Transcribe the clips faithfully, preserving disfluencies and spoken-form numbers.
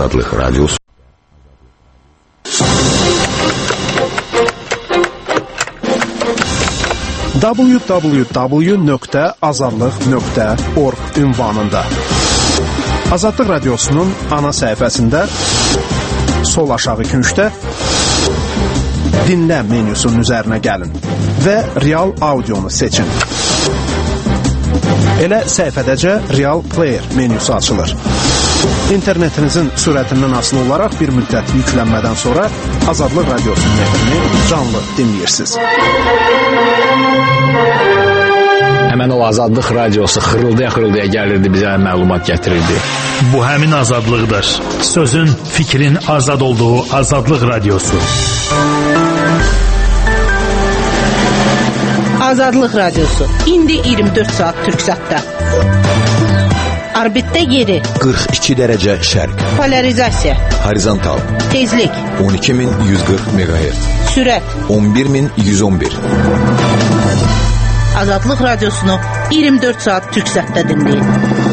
Azadlıq Radyosu. w w w nöqtə azadlıq nöqtə org ünvanında Azadlıq Radyosu'nun ana səhifəsində sol aşağı küncdə dinlə menüsunun üzərinə gəlin və real audionu seçin. Elə səhifədəcə Real Player menüsü açılır. İnternetinizin sürətindən asılı olaraq bir müddət yüklənmədən sonra Azadlıq Radyosu'nun nefrini canlı dinləyirsiniz. Həmən o Azadlıq Radiosu xırıldaya-xırıldaya gəlirdi, bizə məlumat gətirirdi. Bu həmin azadlıqdır. Sözün, fikrin azad olduğu Azadlıq Radiosu. Azadlıq Radiosu. İndi iyirmi dörd saat Türksatda. Orbitdə yeri. qırx iki dərəcə şərq. Polarizasiya. Horizontal. Tezlik. on iki min yüz qırx meqahertz. Sürət. on bir min yüz on bir. Azadlıq Radiosunu iyirmi dörd saat Türksatda dinləyin.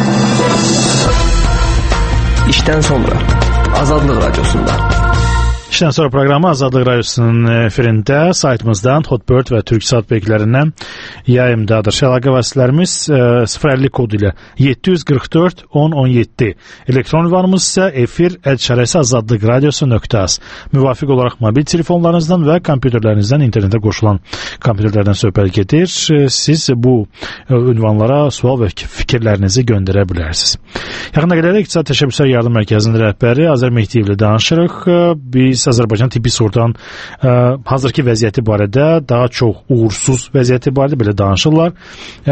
İşdən sonra Azadlıq Radiosunda. İşdən sonra proqramı Azadlıq Radiosu'nun efirində saytımızdan Hotbird və Türksat belgilərindən yayımdadır. Əlaqə vasitələrimiz sıfır əlli kodu ilə yeddi yüz qırx dörd on on yeddi. Elektron ünvanımız isə efir əlçarəsi azadlıq radiosu nöqtə az. Müvafiq olaraq mobil telefonlarınızdan və kompüterlərinizdən internetə qoşulan kompüterlərdən söhbət gedir. Siz bu ünvanlara sual və fikirlərinizi göndərə bilərsiniz. Yaxında qədər İqtisad Təşəbbüslər Yardım Mərkəzinin rəhbəri Azər Mehdiyevlə danışırıq. Biz Azərbaycan tibbi sordan ə, hazırki vəziyyəti barədə, daha çox uğursuz vəziyyəti barədə belə danışırlar. Ə,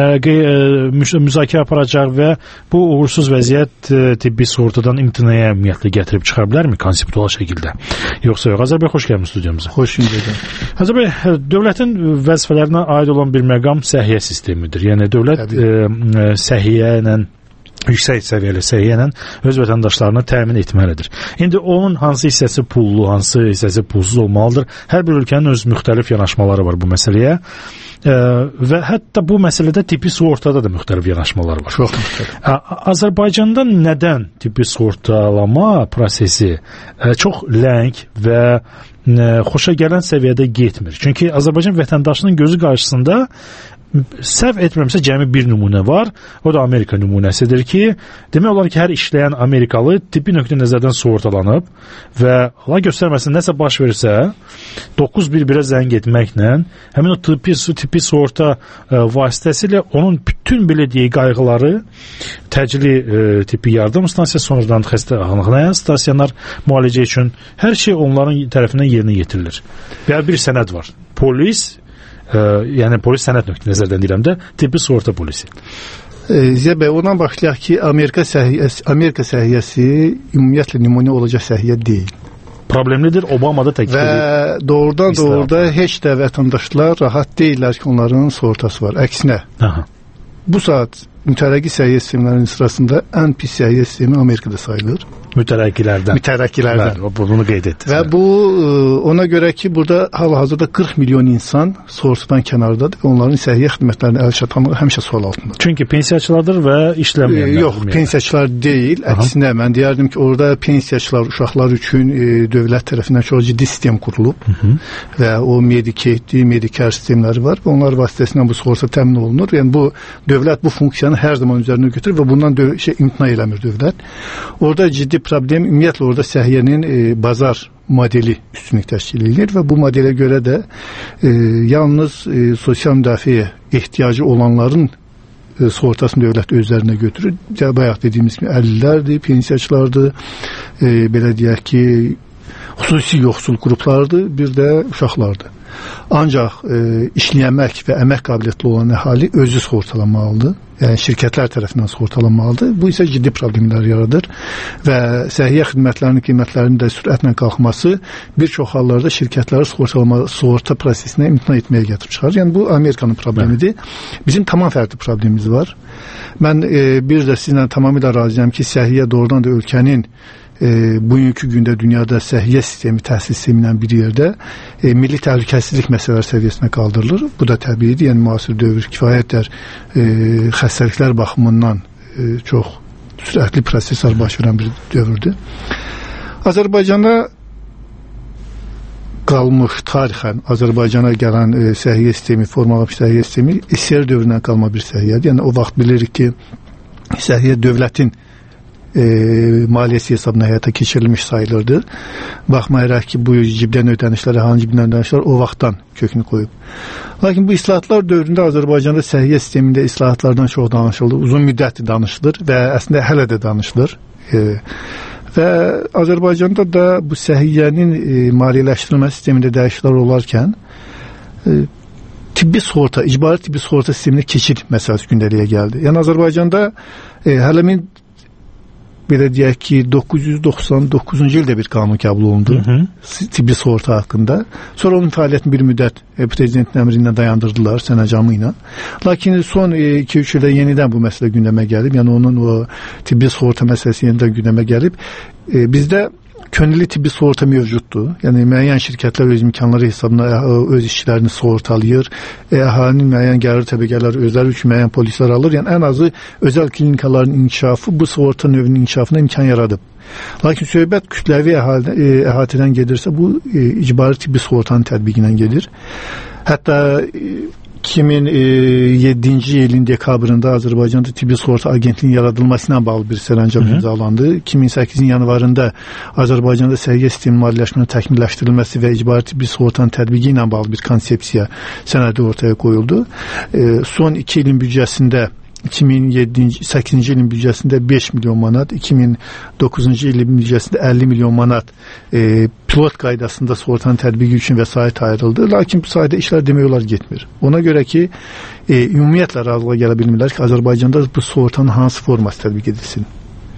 ə, müzakirə aparacaq və bu uğursuz vəziyyət ə, tibbi sortadan imtinaya ümumiyyətlə gətirib çıxa bilərmi konseptual şəkildə? Yoxsa yox? Azər bəy, xoş gəlmişsiniz studiyamıza. Xoş gəldim. Azər bəy, dövlətin vəzifələrinə aid olan bir məqam səhiyyə sistemidir. Yəni dövlət ə, ə, səhiyyə ilə yüksək səviyyəli səhiyyə ilə öz vətəndaşlarını təmin etməlidir. İndi onun hansı hissəsi pullu, hansı hissəsi pulsuz olmalıdır? Hər bir ölkənin öz müxtəlif yanaşmaları var bu məsələyə. Ə, və hətta bu məsələdə tibbi sığortada da müxtəlif yanaşmalar var. Çox müxtəlif. Azərbaycanda nədən tibbi sığortalama prosesi ə, çox ləng və ə, xoşa gələn səviyyədə getmir. Çünki Azərbaycan vətəndaşının gözü qarşısında səhv etmirəmsə cəmi bir nümunə var. O da Amerika nümunəsidir ki, demək olar ki, hər işləyən Amerikalı tibbi nöqteyi nəzərdən sığortalanıb və Allah göstərməsin nəsə baş versə doqquz bir birə zəng etməklə həmin o tibbi, tibbi sığorta ə, vasitəsilə onun bütün belə deyək qayğıları təcili ə, tibbi yardım stansiyası, sonradan xəstəxanaya stasionar müalicə üçün hər şey onların tərəfindən yerinə yetirilir. Və bir sənəd var. Polis Ə, yəni polis sənəd nöqteyi nəzərdən deyirəm də tibbi sığorta polisi. Zəbə, ondan başlayaq ki, Amerika səhiyyəsi, Amerika səhiyyəsi ümumiyyətlə nümunə olacaq səhiyyə deyil. Problemlidir, Obama da təklif edir. Və doğrudan doğruda heç də vətəndaşlar rahat deyirlər ki, onların sığortası var. Əksinə, Aha. bu saat mütərəqqi səhiyyə sistemlərinin sırasında ən pis səhiyyə sistemi Amerikada sayılır. Mütərəqqilərdən. Mütərəqqilərdən. Bəli, bunu qeyd etdiniz. Və bu ona görə ki, burada hal-hazırda qırx milyon insan sığortadan kənardadır və onların səhiyyə xidmətlərinə əl çatanlığı həmişə sual altındadır. Çünki pensiyaçılardır və işləməyənlər. Yox, pensiyaçılar deyil. Əksinə, mən deyərdim ki, orada pensiyaçılar, uşaqlar üçün e, dövlət tərəfindən çox ciddi sistem qurulub Hı -hı. və o Medicaid, Medicare sistemləri var və onlar vasitəsilə bu sığorta təmin olunur. Yəni bu dövlət bu funksiyanı hər zaman üzərinə götürür və bundan döv- şey imtina eləmir dövlət. Orada ciddi problem ümumiyyətlə orada səhiyyənin e, bazar modeli üstünlük təşkil edilir və bu modelə görə də e, yalnız e, sosial müdafiə ehtiyacı olanların e, sığortasını dövlət özlərinə götürür. Bayaq dediyimiz kimi əlillərdir, pensiyaçılardır, e, belə deyək ki, xüsusi yoxsul qruplardır, bir də uşaqlardır. Ancaq e, işləyəmək və əmək qabiliyyətli olan əhali özü sığortalanmalıdır. Yəni şirkətlər tərəfindən sığortalanmalıdır. Bu isə ciddi problemlər yaradır və səhiyyə xidmətlərinin qiymətlərinin də sürətlə qalxması bir çox hallarda şirkətləri sığortalama, sığorta prosesinə imtina etməyə gətirib çıxarır. Yəni bu Amerikanın problemidir. Bizim tamam fərqli problemimiz var. Mən e, bir də sizinlə tamamilə razıyam ki, səhiyyə doğrudan da ölkənin E, bugünkü gündə dünyada səhiyyə sistemi, təhsil sistemi ilə bir yerdə e, milli təhlükəsizlik məsələləri səviyyəsinə qaldırılır. Bu da təbiidir. Yəni müasir dövr kifayət qədər e, xəstəliklər baxımından e, çox sürətli proseslər baş verən bir dövrdür. Azərbaycanda qalmış tarixən Azərbaycana gələn e, səhiyyə sistemi, formalaşmış səhiyyə sistemi S S R dövründən qalma bir səhiyyədir. Yəni o vaxt bilirik ki, səhiyyə dövlətin e, maliyyəsi hesabına həyata keçirilmiş sayılırdı. Baxmayaraq ki, bu cibdən ödənişlər, hangi cibdən ödənişlər o vaxtdan kökünü qoyub. Lakin bu islahatlar dövründə Azərbaycanda səhiyyə sistemində islahatlardan çox danışıldı. Uzun müddət danışılır və əslində hələ də danışılır. E, Və Azərbaycanda da bu səhiyyənin e, maliyyələşdirilmə sistemində dəyişikliklər olarkən e, tibbi sığorta, icbari tibbi sığorta sisteminə keçid məsələsi gündəliyə gəldi. Yəni Azərbaycanda e, hələ min belə deyək ki, doqquz yüz doxsan doqquzuncu ildə bir qanun qəbul olundu hı -hı. tibbi sığorta haqqında. Sonra onun fəaliyyətini bir müddət e, prezidentin əmri ilə dayandırdılar, sənəcamı ilə. Lakin son iki üç ildə yenidən bu məsələ gündəmə gəlib. Yəni onun o tibbi sığorta məsələsi yenidən gündəmə gəlib. E, bizdə könüllü tibbi sığorta mövcuddur. Yəni müəyyən şirkətlər öz imkanları hesabına öz işçilərini sığortalayır. E, əhalinin müəyyən gəlir təbəqələri özləri üçün müəyyən polislər alır. Yəni ən azı özəl klinikaların inkişafı bu sığorta növünün inkişafına imkan yaradıb. Lakin söhbət kütləvi əhalidən, e, əhatədən gedirsə bu e, icbari tibbi sığortanın tətbiqindən gedir. Hətta e, iki min yeddinci ilin dekabrında Azərbaycanda tibbi sığorta agentliyinin yaradılması ilə bağlı bir sərəncam imzalandı. iki min səkkizin yanvarında Azərbaycanda səhiyyə sistemi maliyyələşmənin təkmilləşdirilməsi və icbari tibbi sığortanın tətbiqi ilə bağlı bir konsepsiya sənədi ortaya qoyuldu. E, son iki ilin büdcəsində iki min səkkizinci ilin büdcəsində beş milyon manat, iki min doqquzuncu ilin büdcəsində əlli milyon manat e, pilot qaydasında sığortanın tətbiqi üçün vəsait ayrıldı. Lakin bu sayədə işlər demək olar getmir. Ona görə ki, e, ümumiyyətlə razılığa gələ bilmirlər ki, Azərbaycanda bu sığortanın hansı forması tətbiq edilsin.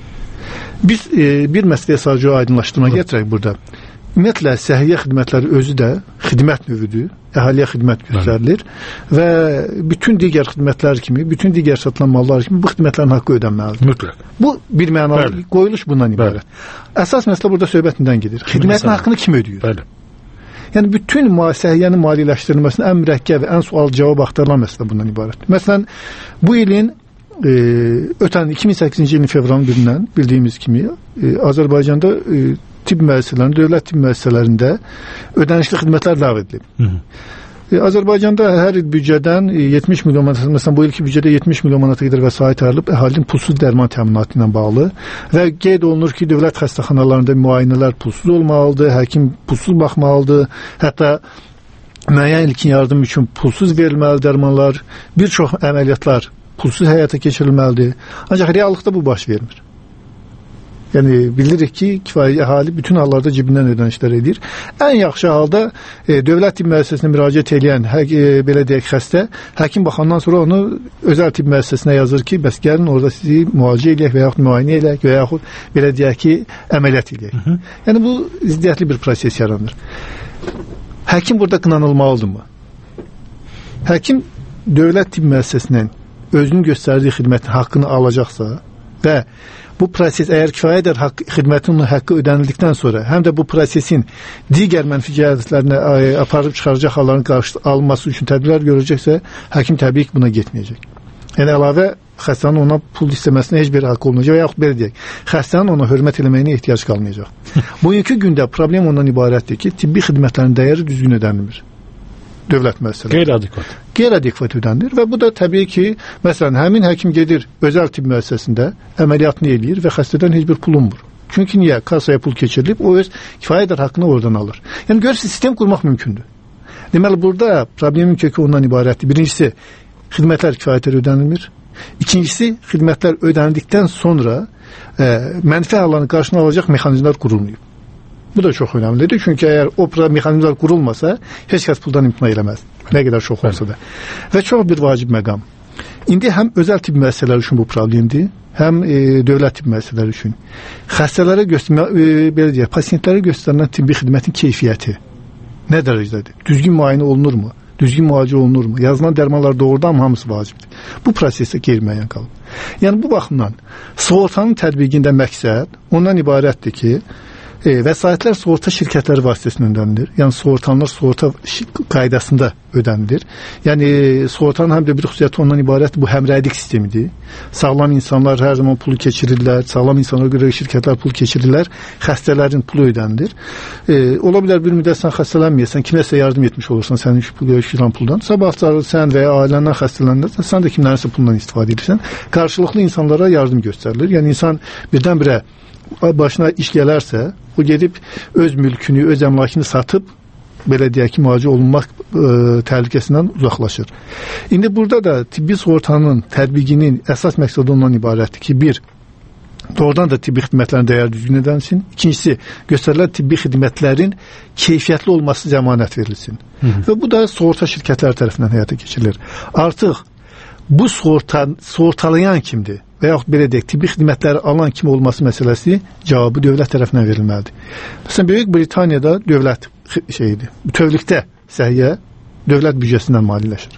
Biz e, bir məsələyə sadəcə aydınlaşdırma gətirək burada. Ümumiyyətlə, səhiyyə xidmətləri özü də xidmət növüdür, əhaliyə xidmət göstərilir və bütün digər xidmətlər kimi, bütün digər satılan mallar kimi bu xidmətlərin haqqı ödənməlidir. Mütləq. Bu bir mənalı Bəli. qoyuluş bundan ibarət. Bəli. Əsas məsələ burada söhbətindən gedir. Xidmətin haqqını kim ödəyir? Bəli. Yəni bütün səhiyyənin maliyyələşdirilməsinin ən mürəkkəb və ən sual cavab axtarılan məsələ bundan ibarət. Məsələn, bu ilin e, ötən iki min səkkizinci ilin fevralın birindən bildiyimiz kimi e, Azərbaycanda e, tibb müəssisələrində, dövlət tibb müəssisələrində ödənişli xidmətlər ləğv edilib. Hı -hı. E, Azərbaycanda hər il büdcədən e, yetmiş milyon manat, məsələn bu ilki büdcədə yetmiş milyon manata qədər vəsait ayrılıb əhalinin pulsuz dərman təminatı ilə bağlı və qeyd olunur ki, dövlət xəstəxanalarında müayinələr pulsuz olmalıdır, həkim pulsuz baxmalıdır, hətta müəyyən ilkin yardım üçün pulsuz verilməli dərmanlar, bir çox əməliyyatlar pulsuz həyata keçirilməlidir. Ancaq reallıqda bu baş vermir. Yəni bilirik ki, kifayət əhali bütün hallarda cibindən ödənişlər edir. Ən yaxşı halda e, dövlət tibb müəssisəsinə müraciət edən hə, e, belə deyək xəstə, həkim baxandan sonra onu özəl tibb müəssisəsinə yazır ki, bəs gəlin orada sizi müalicə eləyək və yaxud müayinə eləyək və yaxud belə deyək ki, əməliyyat eləyək. Hı -hı. Yəni bu ziddiyyətli bir proses yaranır. Həkim burada qınanılmalıdırmı? Həkim dövlət tibb müəssisəsindən özünün göstərdiyi xidmətin haqqını alacaqsa və bu proses əgər kifayət qədər xidmətin haqqı ödənildikdən sonra həm də bu prosesin digər mənfi cəhətlərinə aparıb çıxaracaq halların qarşı alınması üçün tədbirlər görəcəksə, həkim təbii ki, buna getməyəcək. Yəni əlavə xəstənin ona pul istəməsinə heç bir haqqı olmayacaq və yaxud belə deyək, xəstənin ona hörmət eləməyinə ehtiyac qalmayacaq. Bugünkü gündə problem ondan ibarətdir ki, tibbi xidmətlərin dəyəri düzgün ödənilmir. Dövlət müəssisələri. Qeyri-adekvat. Qeyri-adekvat ödənilir və bu da təbii ki, məsələn, həmin həkim gedir özəl tibb müəssisəsində əməliyyatını eləyir və xəstədən heç bir pul olmur. Çünki niyə? Kasaya pul keçirilib, o öz kifayət qədər haqqını oradan alır. Yəni görürsünüz, sistem qurmaq mümkündür. Deməli, burada problemin kökü ondan ibarətdir. Birincisi, xidmətlər kifayət qədər ödənilmir. İkincisi, xidmətlər ödənildikdən sonra e, mənfi halların qarşısını alacaq mexanizmlər qurulmayıb. Bu da çox önəmlidir. Çünki əgər o mexanizmlər qurulmasa, heç kəs puldan imtina eləməz. Nə qədər çox olsa da. Və çox bir vacib məqam. İndi həm özəl tibb müəssisələri üçün bu problemdir, həm e, dövlət tibb müəssisələri üçün. Xəstələrə göstərmə, e, belə deyək, pasientlərə göstərilən tibbi xidmətin keyfiyyəti nə dərəcədədir? Düzgün müayinə olunurmu? Düzgün müalicə olunurmu? Yazılan dərmanlar doğrudan mı? Hamısı vacibdir. Bu prosesdə qeyri-müəyyən qalıb. Yəni bu baxımdan sığortanın tətbiqində məqsəd ondan ibarətdir ki, E, vəsaitlər sığorta şirkətləri vasitəsilə ödənilir. Yəni sığortalar sığorta qaydasında ödənilir. Yəni sığortanın həm də bir xüsusiyyəti ondan ibarət bu həmrəylik sistemidir. Sağlam insanlar hər zaman pulu keçirirlər, sağlam insanlara görə şirkətlər pul keçirirlər, xəstələrin pulu ödənilir. E, ola bilər bir müddət sən xəstələnməyəsən, kiməsə yardım etmiş olursan sənin götürülan puldan. Sabah sən və ya ailəndən xəstələnirsən, sən də kimlərinsə puldan istifadə edirsən. Qarşılıqlı insanlara yardım göstərilir. Yəni insan birdən-birə başına iş gələrsə, o gedib öz mülkünü, öz əmlakını satıb, belə deyək ki, müalicə olunmaq e, təhlükəsindən uzaqlaşır. İndi burada da tibbi sığortanın tətbiqinin əsas məqsədi ondan ibarətdir ki, bir, doğrudan da tibbi xidmətlərin dəyəri düzgün edilsin. İkincisi, göstərilən tibbi xidmətlərin keyfiyyətli olması zəmanət verilsin. Hı -hı. Və bu da sığorta şirkətləri tərəfindən həyata keçirilir. Artıq bu sığorta, sığortalayan kimdir? Və yaxud belə deyək, tibbi xidmətləri alan kim olması məsələsi cavabı dövlət tərəfindən verilməlidir. Məsələn, Böyük Britaniyada dövlət şeyidir. Bütövlükdə səhiyyə dövlət büdcəsindən maliyyələşir.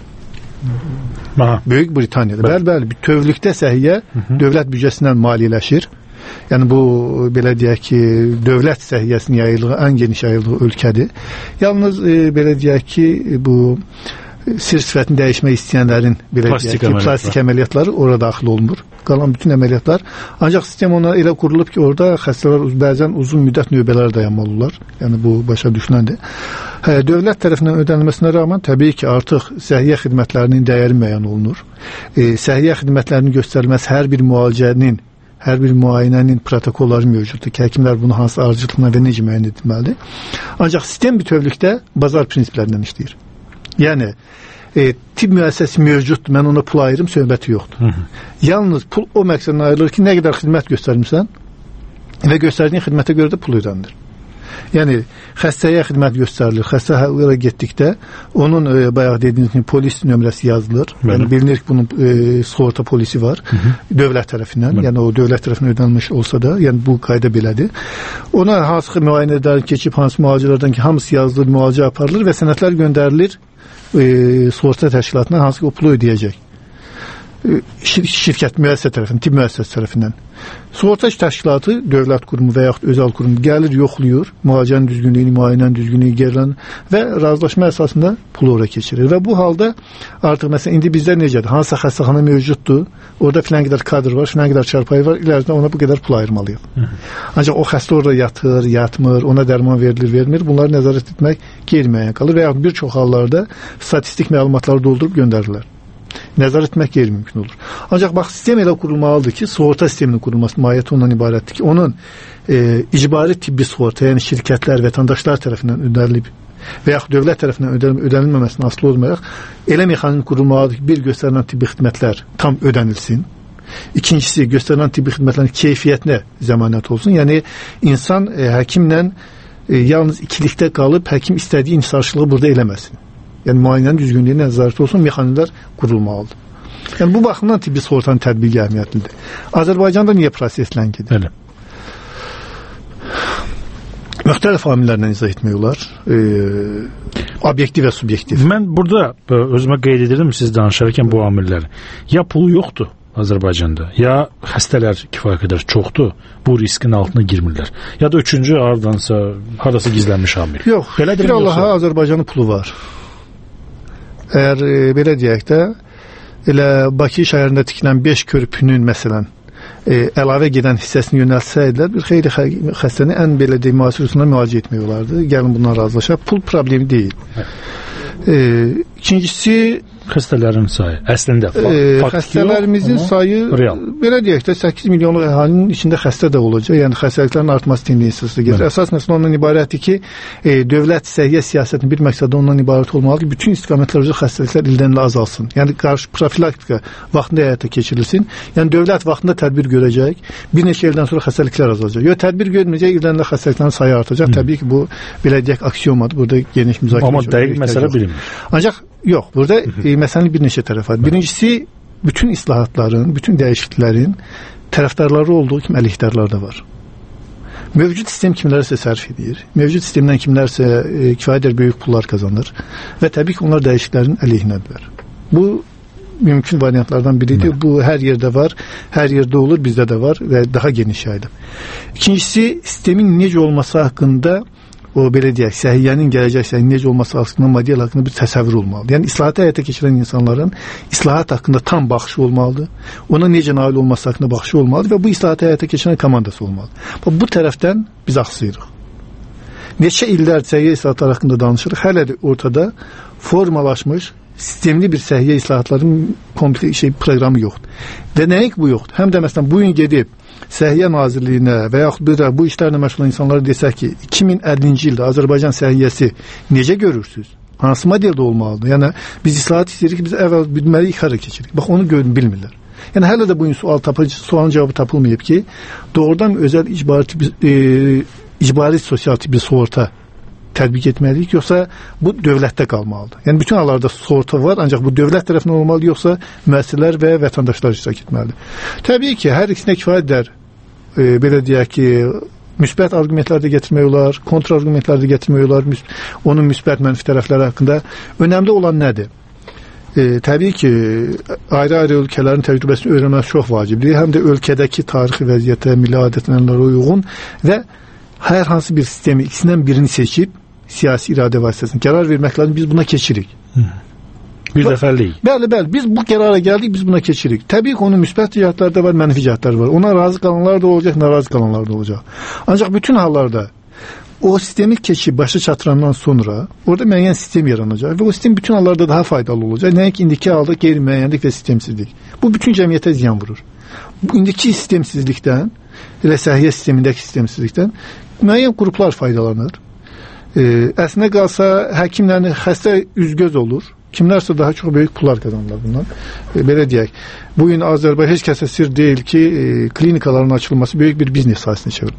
Aha. Böyük Britaniyada. Bəli, bəli, bütövlükdə səhiyyə dövlət büdcəsindən maliyyələşir. Yəni bu belə deyək ki, dövlət səhiyyəsinin yayıldığı, ən geniş yayıldığı ölkədir. Yalnız e, belə deyək ki, bu sir sifətini dəyişmək istəyənlərin belə plastik, deyək, əməliyyatlar. plastik əməliyyatları orada daxil olunmur. Qalan bütün əməliyyatlar. Ancaq sistem ona elə qurulub ki, orada xəstələr bəzən uzun müddət növbələrə dayanmalıdırlar. Yəni bu başa düşüləndir. Hə, dövlət tərəfindən ödənilməsinə rəğmən təbii ki, artıq səhiyyə xidmətlərinin dəyəri müəyyən olunur. E, səhiyyə xidmətlərinin göstərilməsi hər bir müalicənin, hər bir müayinənin protokolları mövcuddur ki, həkimlər bunu hansı ardıcılıqla və necə müəyyən etməlidir. Ancaq sistem bütövlükdə bazar prinsiplərindən işləyir. Yəni e, tibb müəssisəsi mövcuddur, mən ona pul ayırım, söhbəti yoxdur. Hı -hı. Yalnız pul o məqsədlə ayrılır ki, nə qədər xidmət göstərmirsən və göstərdiyin xidmətə görə də pul ödənilir. Yəni xəstəyə xidmət göstərilir. Xəstə hələ getdikdə onun e, bayaq dediyiniz kimi polis nömrəsi yazılır. Bəli. Yəni bilinir ki, bunun e, sığorta polisi var. Hı -hı. Dövlət tərəfindən. Bəli. Yəni o dövlət tərəfindən ödənilmiş olsa da, yəni bu qayda belədir. Ona hansı müayinədən keçib, hansı müalicələrdən ki, hamısı yazılır, müalicə aparılır və sənədlər göndərilir e, sığorta təşkilatına, hansı ki o pulu ödəyəcək. Şir şirkət müəssisə tərəfindən, tibb müəssisəsi tərəfindən. Sığorta təşkilatı, dövlət qurumu və yaxud özəl qurum gəlir, yoxlayır, müalicənin düzgünlüyünü, müayinənin düzgünlüyünü gərilən və razılaşma əsasında pulu ora keçirir. Və bu halda artıq məsələn indi bizdə necədir? Hansısa xəstəxana mövcuddur, orada filan qədər kadr var, filan qədər çarpayı var, ilərində ona bu qədər pul ayırmalıyıq. Hı -hı. Ancaq o xəstə orada yatır, yatmır, ona dərman verilir, vermir. Bunları nəzarət etmək qeyri-müəyyən qalır və yaxud bir çox hallarda statistik məlumatları doldurup göndərirlər. Nəzarət etmək qeyri-mümkün olur. Ancaq bax, sistem elə qurulmalıdır ki, sığorta sisteminin qurulması mahiyyəti ondan ibarətdir ki, onun e, icbari tibbi sığorta, yəni şirkətlər, vətəndaşlar tərəfindən ödənilib və yaxud dövlət tərəfindən ödənilməməsindən asılı olmayaraq elə mexanizm qurulmalıdır ki, bir göstərilən tibbi xidmətlər tam ödənilsin. İkincisi, göstərilən tibbi xidmətlərin keyfiyyətinə zəmanət olsun. Yəni, insan e, həkimlə e, yalnız ikilikdə qalıb, həkim istədiyi insarçılığı burada eləməsin. Yəni, müayinənin düzgünlüyünə nəzarət olsun, mexanizmlər qurulmalıdır. Yəni, bu baxımdan tibbi sığortanın tətbiqi əhəmiyyətlidir. Azərbaycanda niyə proseslə gedir? Bəli. Müxtəlif amillərlə izah etmək olar. E, obyektiv və subyektiv. Mən burada özümə qeyd edirdim siz danışarkən bu amilləri. Ya pulu yoxdur Azərbaycanda, ya xəstələr kifayət qədər çoxdur, bu riskin altına girmirlər. Ya da üçüncü hardansa, haradasa gizlənmiş amil. Yox, bir Allaha Azərbaycanın pulu var. Əgər e, belə deyək də, elə Bakı şəhərində tikilən beş körpünün məsələn e, əlavə gedən hissəsini yönəltsəydilər, bir xeyli xəstəni ən belə deyək, müasir üsuluna müalicə etmək olardı. Gəlin bundan razılaşaq. Pul problemi deyil. E, ikincisi, xəstələrin sayı. Əslində e, xəstələrimizin sayı real. Belə deyək də səkkiz milyonluq əhalinin içində xəstə də olacaq. Yəni xəstəliklərin artması tendensiyası gedir. Evet. Əsas məsələ ondan ibarətdir ki, e, dövlət səhiyyə siyasətinin bir məqsədi ondan ibarət olmalıdır ki, bütün istiqamətlər üzrə xəstəliklər ildən ilə azalsın. Yəni qarşı profilaktika vaxtında həyata keçirilsin. Yəni dövlət vaxtında tədbir görəcək. Bir neçə ildən sonra xəstəliklər azalacaq. Yox, tədbir görməyəcək, ildən ilə xəstəliklərin sayı artacaq. Hı. Təbii ki, bu belə deyək aksiyomadır. Burada geniş müzakirə. Amma dəqiq məsələ bilinmir. Ancaq yox, burada e, məsələnin bir neçə tərəfi var. Birincisi, bütün islahatların, bütün dəyişikliklərin tərəfdarları olduğu kimi əleyhdarları da var. Mövcud sistem kimlərsə sərf edir. Mövcud sistemdən kimlərsə e, kifayət qədər böyük pullar kazanır və təbii ki, onlar dəyişikliklərin əleyhinədirlər. Bu mümkün variantlardan biridir. Hı. Bu hər yerdə var, hər yerdə olur, bizdə də var və daha geniş yayılıb. İkincisi, sistemin necə olması haqqında, o belə deyək, səhiyyənin gələcək səhiyyənin necə olması haqqında, model haqqında bir təsəvvür olmalıdır. Yəni, islahatı həyata keçirən insanların islahat haqqında tam baxışı olmalıdır. Ona necə nail olması haqqında baxışı olmalıdır və bu islahatı həyata keçirən komandası olmalıdır. Bu tərəfdən biz axsayırıq. Neçə illər səhiyyə islahatları haqqında danışırıq. Hələ də ortada formalaşmış, sistemli bir səhiyyə islahatların kompleks şey proqramı yoxdur. Və nəyin bu yoxdur? Həm də məsələn bu gün gedib Səhiyyə Nazirliyinə və yaxud bir də bu işlərlə məşğul olan insanlara desək ki, iki min əllinci ildə Azərbaycan səhiyyəsi necə görürsünüz? Hansı modeldə olmalıdır? Yəni biz islahat istəyirik ki, biz əvvəl bilməliyik, xərə keçirik. Bax onu görün bilmirlər. Yəni hələ də bu gün sual tapıcı, sualın cavabı tapılmayıb ki, doğrudan özəl icbari tipi, e, icbari sosial tipi sığorta tətbiq etməliyik, yoxsa bu dövlətdə qalmalıdır. Yəni bütün hallarda sığorta var, ancaq bu dövlət tərəfindən olmalı, yoxsa müəssisələr və vətəndaşlar iştirak etməlidir. Təbii ki, hər ikisinə kifayətdir. E, belə deyək ki, müsbət arqumentlər də gətirmək olar, kontra arqumentlər də gətirmək olar, müs onun müsbət mənfi tərəfləri haqqında. Önəmli olan nədir? E, təbii ki, ayrı-ayrı ölkələrin təcrübəsini öyrənmək çox vacibdir. Həm də ölkədəki tarixi vəziyyətə, milli adət-ənənələrə uyğun və hər hansı bir sistemi ikisindən birini seçib siyasi iradə vasitəsilə qərar vermək lazım. Biz buna keçirik. Hı. Bir dəfəlik. Bəli, bəli. Biz bu qərara gəldik, biz buna keçirik. Təbii ki, onun müsbət cəhətləri də var, mənfi cəhətləri var. Ona razı qalanlar da olacaq, narazı qalanlar da olacaq. Ancaq bütün hallarda o sistemi keçib başa çatırandan sonra orada müəyyən sistem yaranacaq və o sistem bütün hallarda daha faydalı olacaq. Nəinki indiki halda qeyri-müəyyənlik və sistemsizlik. Bu bütün cəmiyyətə ziyan vurur. Bu indiki sistemsizlikdən, elə səhiyyə sistemindəki sistemsizlikdən müəyyən qruplar faydalanır. E, əslində qalsa həkimlərin xəstə üzgöz olur. Kimlərsə daha çox böyük pullar qazanırlar bundan. E, belə deyək, bu gün Azərbaycan heç kəsə sir deyil ki, e, klinikaların açılması böyük bir biznes sahəsinə çevrilib.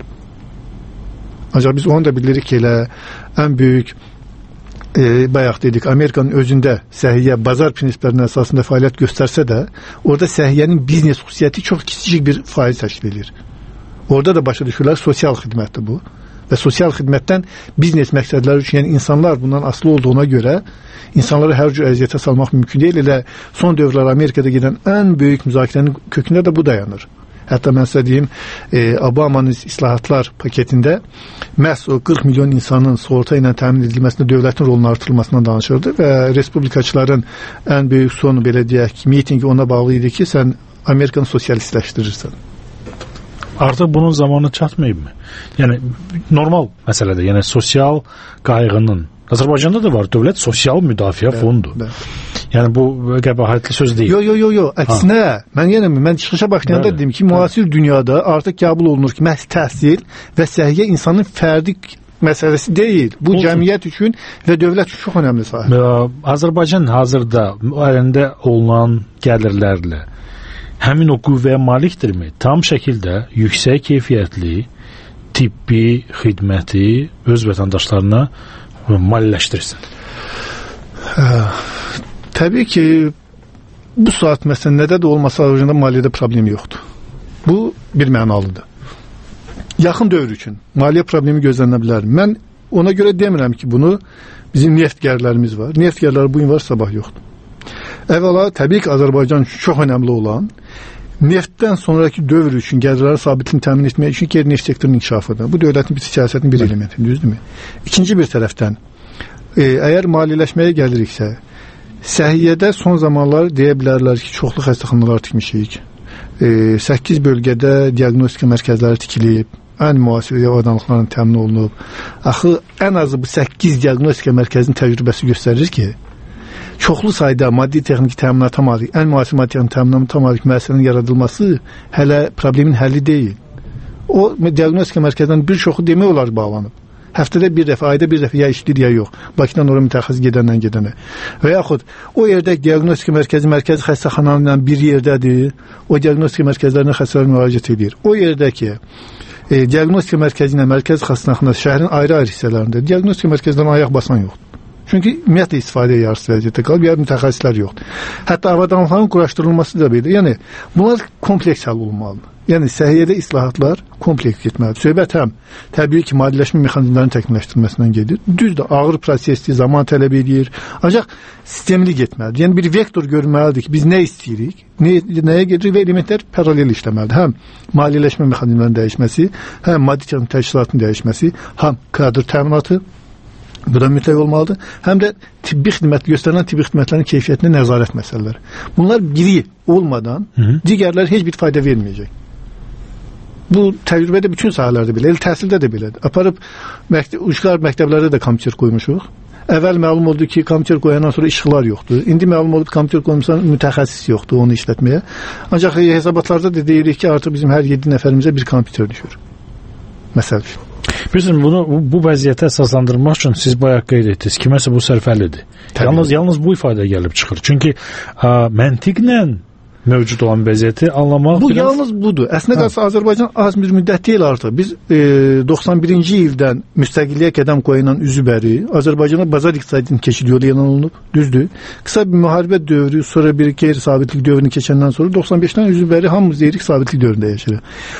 Ancaq biz onu da bilirik ki, elə ən böyük e, bayaq dedik, Amerikanın özündə səhiyyə bazar prinsiplərinin əsasında fəaliyyət göstərsə də, orada səhiyyənin biznes xüsusiyyəti çox kiçik bir faiz təşkil edir. Orada da başa düşürlər, sosial xidmətdir bu. Və sosial xidmətdən biznes məqsədləri üçün, yəni insanlar bundan asılı olduğuna görə insanları hər cür əziyyətə salmaq mümkün deyil. Elə son dövrlər Amerikada gedən ən böyük müzakirənin kökündə də bu dayanır. Hətta mən sizə deyim, e, Obamanın islahatlar paketində məhz o qırx milyon insanın sığorta ilə təmin edilməsində dövlətin rolunun artırılmasından danışırdı və respublikaçıların ən böyük sonu, belə deyək ki, mitingi ona bağlı idi ki, sən Amerikanı sosialistləşdirirsən. Artıq bunun zamanı çatmayıb mı? Yəni normal məsələdir. Yəni sosial qayğının Azərbaycanda da var, dövlət sosial müdafiə bəl, fondu. Bəl. Yəni bu qəbahətli söz deyil. Yox, yox, yox, yo. Əksinə, mən yenə mən çıxışa başlayanda dedim ki, müasir dünyada artıq qəbul olunur ki, məhz təhsil və səhiyyə insanın fərdi məsələsi deyil. Bu olsun. Cəmiyyət üçün və dövlət üçün çox önəmli sahə. Azərbaycan hazırda əlində olunan gəlirlərlə həmin o qüvvəyə malikdirmi? Tam şəkildə yüksək keyfiyyətli tibbi xidməti öz vətəndaşlarına maliyyələşdirsin. Hə, təbii ki, bu saat məsələn nədə də olmasa Azərbaycanda maliyyədə problem yoxdur. Bu bir mənalıdır. Yaxın dövr üçün maliyyə problemi gözlənə bilər. Mən ona görə demirəm ki, bunu bizim neft gəlirlərimiz var. Neft gəlirləri bu gün var, sabah yoxdur. Əvvəla, təbii ki, Azərbaycan üçün çox önəmli olan neftdən sonraki dövr üçün gəlirləri sabitliyini təmin etmək üçün qeyri neft sektorunun inkişafıdır. Bu dövlətin bir siyasətinin bir elementidir, düzdürmü? İkinci bir tərəfdən, e, əgər maliyyələşməyə gəliriksə, səhiyyədə son zamanlar deyə bilərlər ki, çoxlu xəstəxanalar tikmişik. E, səkkiz bölgədə diaqnostika mərkəzləri tikilib, ən müasir avadanlıqların təmin olunub. Axı, ən azı bu səkkiz diaqnostika mərkəzinin təcrübəsi göstərir ki, çoxlu sayda maddi texniki təminata malik, ən müasir maddi texniki təminata malik müəssisənin yaradılması hələ problemin həlli deyil. O diaqnostika mərkəzindən bir çoxu demək olar bağlanıb. Həftədə bir dəfə, ayda bir dəfə ya işlir, ya yox. Bakıdan oraya mütəxəssis gedəndən gedənə. Və yaxud o yerdə diaqnostika mərkəzi, mərkəzi xəstəxananın bir yerdədir, o diaqnostika mərkəzlərinə xəstələr müraciət edir. O yerdəki e, diaqnostika mərkəzi ilə mərkəzi xəstəxana şəhərin ayrı-ayrı hissələrində diaqnostika mərkəzlərinə ayaq basan yoxdur. Çünki ümumiyyətlə istifadəyə yarısı vəziyyətdə qalıb, ya mütəxəssislər yoxdur. Hətta avadanlıqların quraşdırılması da belə. Yəni, bunlar kompleks həll olunmalıdır. Yəni səhiyyədə islahatlar kompleks getməlidir. Söhbət həm təbii ki, maliyyələşmə mexanizmlərinin təkmilləşdirilməsindən gedir. Düzdür, ağır prosesdir, zaman tələb edir. Ancaq sistemli getməlidir. Yəni bir vektor görməlidir ki, biz nə istəyirik, nə, nəyə gedirik və elementlər paralel işləməlidir. Həm maliyyələşmə mexanizmlərinin dəyişməsi, həm maddi texniki təchizatın dəyişməsi, həm kadr təminatı, bu da mütləq olmalıdır. Həm də tibbi xidmət, göstərilən tibbi xidmətlərin keyfiyyətinə nəzarət məsələləri. Bunlar biri olmadan Hı-hı. digərləri heç bir fayda verməyəcək. Bu təcrübədə bütün sahələrdə belə, el təhsildə də belədir. Aparıb məktəb, uşaqlar məktəblərdə də kompüter qoymuşuq. Əvvəl məlum oldu ki, kompüter qoyandan sonra işıqlar yoxdur. İndi məlum oldu ki, kompüter qoymusan mütəxəssis yoxdur onu işlətməyə. Ancaq hesabatlarda da deyirik ki, artıq bizim hər yeddi nəfərimizə bir kompüter düşür. Məsəl üçün. Bizim bunu bu, bu vəziyyətə əsaslandırmaq üçün siz bayaq qeyd etdiniz. Kiməsə bu sərfəlidir. Yalnız yalnız bu ifadə gəlib çıxır. Çünki ə, məntiqlə mövcud olan vəziyyəti anlamaq bu biraz... yalnız budur. Əslində qalsa Azərbaycan az bir müddət deyil artıq. Biz e, doxsan birinci ildən müstəqilliyə qədəm qoyulan üzübəri Azərbaycana bazar iqtisadının keçid yolu elan olunub. Düzdür. Qısa bir müharibə dövrü, sonra bir qeyri-sabitlik dövrünü keçəndən sonra doxsan beşdən üzübəri hamımız deyirik sabitlik dövründə yaşayırıq.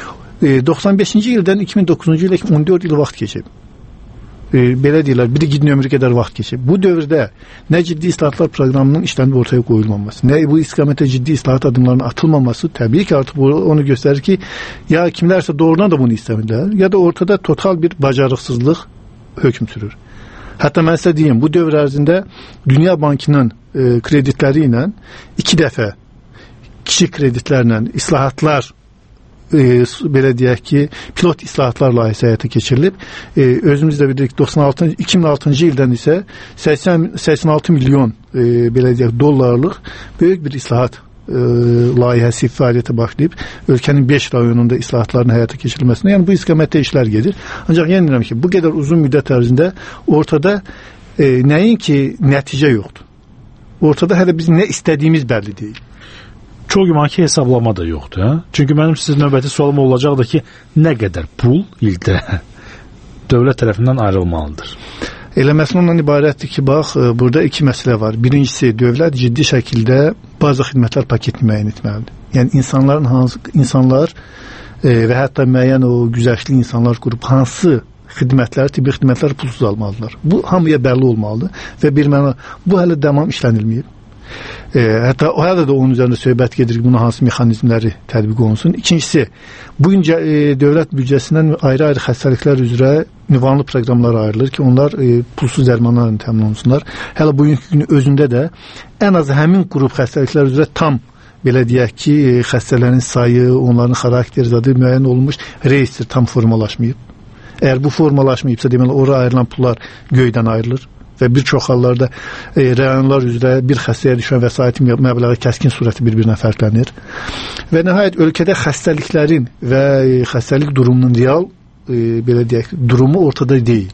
E, doxsan beşinci ildən iki min doqquzuncu ilə on dörd il vaxt keçib. E, belə deyirlər, bir gidin ömrü qədər vaxt keçib. Bu dövrdə nə ciddi islahatlar proqramının işlənib ortaya qoyulmaması, nə bu istiqamətdə ciddi islahat adımlarının atılmaması təbii ki, artıq bu, onu göstərir ki, ya kimlərsə doğrudan da bunu istəmirlər, ya da ortada total bir bacarıqsızlıq hökm sürür. Hətta mən sizə deyim, bu dövr ərzində Dünya Bankının e, kreditləri ilə iki dəfə kiçik kreditlərlə islahatlar E, belə deyək ki, pilot islahatlar layihəsi həyata keçirilib. E, özümüz də bilirik doxsan altı iki min altıncı ildən isə səksən səksən altı milyon e, belə deyək dollarlıq böyük bir islahat e, layihəsi fəaliyyətə başlayıb ölkənin beş rayonunda islahatların həyata keçirilməsinə, yəni bu istiqamətdə işlər gedir. Ancaq yenə deyirəm ki, bu qədər uzun müddət ərzində ortada e, nəinki nəticə yoxdur. Ortada hələ biz nə istədiyimiz bəlli deyil. Çox güman ki, hesablama da yoxdur. Hə? Çünki mənim sizin növbəti sualım olacaqdır ki, nə qədər pul ildə dövlət tərəfindən ayrılmalıdır? Elə məsələ ondan ibarətdir ki, bax, burada iki məsələ var. Birincisi, dövlət ciddi şəkildə bazı xidmətlər paketini müəyyən etməlidir. Yəni, insanların hansı, insanlar e, və hətta müəyyən o güzəştli insanlar qrup hansı xidmətləri, tibbi xidmətləri pulsuz almalıdırlar. Bu, hamıya bəlli olmalıdır və bir məna, bu hələ tamam işlənilməyib. E, hətta o hələ də onun üzərində söhbət gedir ki, buna hansı mexanizmləri tətbiq olunsun. İkincisi, bu gün e, dövlət büdcəsindən ayrı-ayrı xəstəliklər üzrə ünvanlı proqramlar ayrılır ki, onlar e, pulsuz dərmanlarla təmin olunsunlar. Hələ bugünkü günün özündə də ən az həmin qrup xəstəliklər üzrə tam belə deyək ki, e, xəstələrin sayı, onların xarakteri zadı müəyyən olunmuş reestr tam formalaşmayıb. Əgər bu formalaşmayıbsa, deməli, ora ayrılan pullar göydən ayrılır. Və bir çox hallarda e, rayonlar üzrə bir xəstəyə düşən vəsaitin məbləği kəskin surəti bir-birinə fərqlənir. Və nəhayət ölkədə xəstəliklərin və e, xəstəlik durumunun real e, belə deyək, durumu ortada deyil.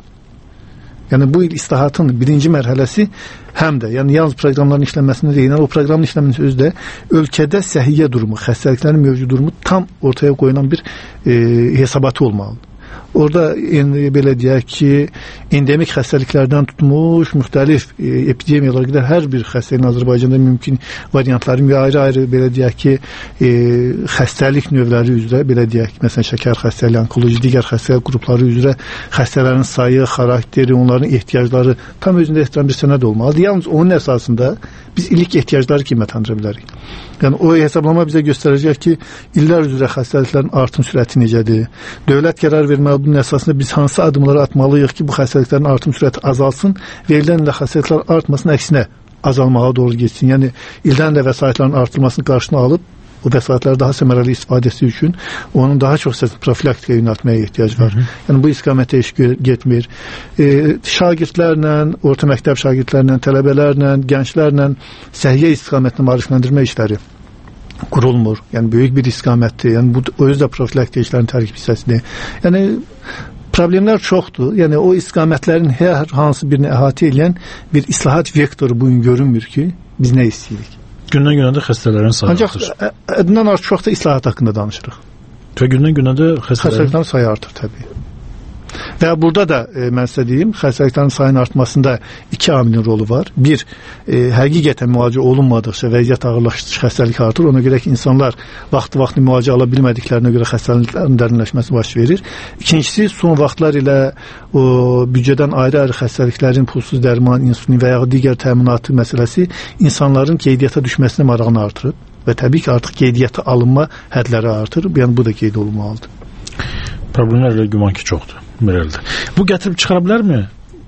Yəni bu il islahatın birinci mərhələsi həm də, yəni yalnız proqramların işlənməsində deyil, o proqramın işlənməsi özü də ölkədə səhiyyə durumu, xəstəliklərin mövcud durumu tam ortaya qoyulan bir e, hesabatı olmalıdır. Orada yəni, belə deyək ki, endemik xəstəliklərdən tutmuş, müxtəlif e, epidemiyalara qədər hər bir xəstəliyin Azərbaycanda mümkün variantları və ayrı-ayrı belə deyək ki, e, xəstəlik növləri üzrə, belə deyək ki, məsələn, şəkər xəstəliyi, onkoloji digər xəstəlik qrupları üzrə xəstələrin sayı, xarakteri, onların ehtiyacları tam özündə ehtiram bir sənəd olmalıdır. Yalnız onun əsasında biz illik ehtiyacları qiymətləndirə bilərik. Yəni o hesablama bizə göstərəcək ki, illər üzrə xəstəliklərin artım sürəti necədir? Dövlət qərar verməli bunun əsasında biz hansı adımları atmalıyıq ki, bu xəstəliklərin artım sürəti azalsın və ildən ilə xəstəliklər artmasının əksinə azalmağa doğru getsin. Yəni ildən ilə vəsaitlərin artırılmasının qarşısını alıb o vəsaitləri daha səmərəli istifadəsi üçün onun daha çox profilaktikaya yönəltməyə ehtiyac var. Hı -hı. Yəni bu istiqamətdə iş getmir. E, şagirdlərlə, orta məktəb şagirdlərlə, tələbələrlə, gənclərlə səhiyyə istiqamətini maarifləndirmə işləri qurulmur. Yəni böyük bir istiqamətdir. Yəni bu özü də profilaktik işlərin tərkib hissəsidir. Yəni problemlər çoxdur. Yəni o istiqamətlərin hər hansı birini əhatə edən bir islahat vektoru bu gün görünmür ki, biz nə istəyirik? Gündən-günə də xəstələrin sayı Ancaq artır. Ancaq ədindən artıq çoxda islahat haqqında danışırıq. Və gündən-günə də xəstələrin... xəstəliklərin sayı artır təbii. Və burada da e, mən sizə deyim, xəstəliklərin sayının artmasında iki amilin rolu var. Bir, e, həqiqətən müalicə olunmadıqca vəziyyət ağırlaşdıqca xəstəlik artır. Ona görə ki, insanlar vaxtı-vaxtı müalicə ala bilmədiklərinə görə xəstəliklərin dərinləşməsi baş verir. İkincisi, son vaxtlar ilə o büdcədən ayrı-ayrı xəstəliklərin pulsuz dərman, insulin və ya digər təminatı məsələsi insanların qeydiyyata düşməsinə marağını artırıb və təbii ki, artıq qeydiyyata alınma hədləri artır. Yəni bu da qeyd olunmalıdır. Problemlərlə güman ki, çoxdur. Belədir. Bu gətirib çıxara bilərmi?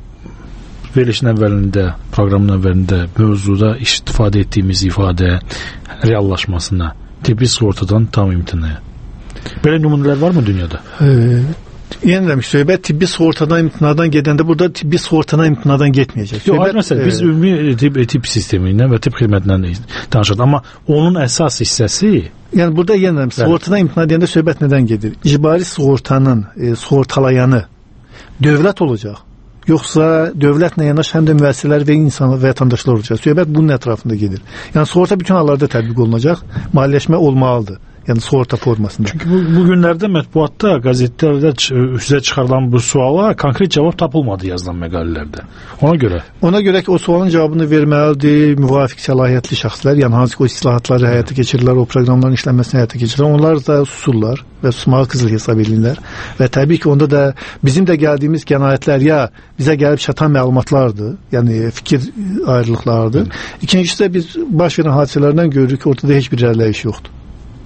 Verilişin əvvəlində, proqramın əvvəlində mövzuda istifadə etdiyimiz ifadə reallaşmasına, tibbi sığortadan tam imtinaya. Belə nümunələr varmı dünyada? Ee, Yəni demiş, söhbət tibbi sığortadan imtinadan gedəndə burada tibbi sığortadan imtinadan getməyəcək. Yox, hayır, məsələn, biz ümumi tib, tib sistemindən və tib xidmətindən danışırıq, amma onun əsas hissəsi... Yəni burada yenə sığortadan imtina deyəndə söhbət nədən gedir? İcbari sığortanın e, sığortalayanı dövlət olacaq, yoxsa dövlətlə yanaşı həm də müəssisələr və insan və vətəndaşlar olacaq. Söhbət bunun ətrafında gedir. Yəni sığorta bütün hallarda tətbiq olunacaq, maliyyələşmə olmalıdır. Yəni sığorta formasında. Çünki bu, bu günlərdə mətbuatda, qəzetlərdə üzə çıxarılan bu suala konkret cavab tapılmadı yazılan məqalələrdə. Ona görə. Ona görə ki, o sualın cavabını verməlidir müvafiq səlahiyyətli şəxslər, yəni hansı ki o islahatları həyata keçirirlər, o proqramların işlənməsini həyata keçirirlər. Onlar da susurlar və susmağı qızıl hesab edirlər. Və təbii ki, onda da bizim də gəldiyimiz qənaətlər ya bizə gəlib çatan məlumatlardır, yəni fikir ayrılıqlarıdır. İkincisi də biz baş verən hadisələrdən görürük ki, ortada heç bir irəliləyiş yoxdur.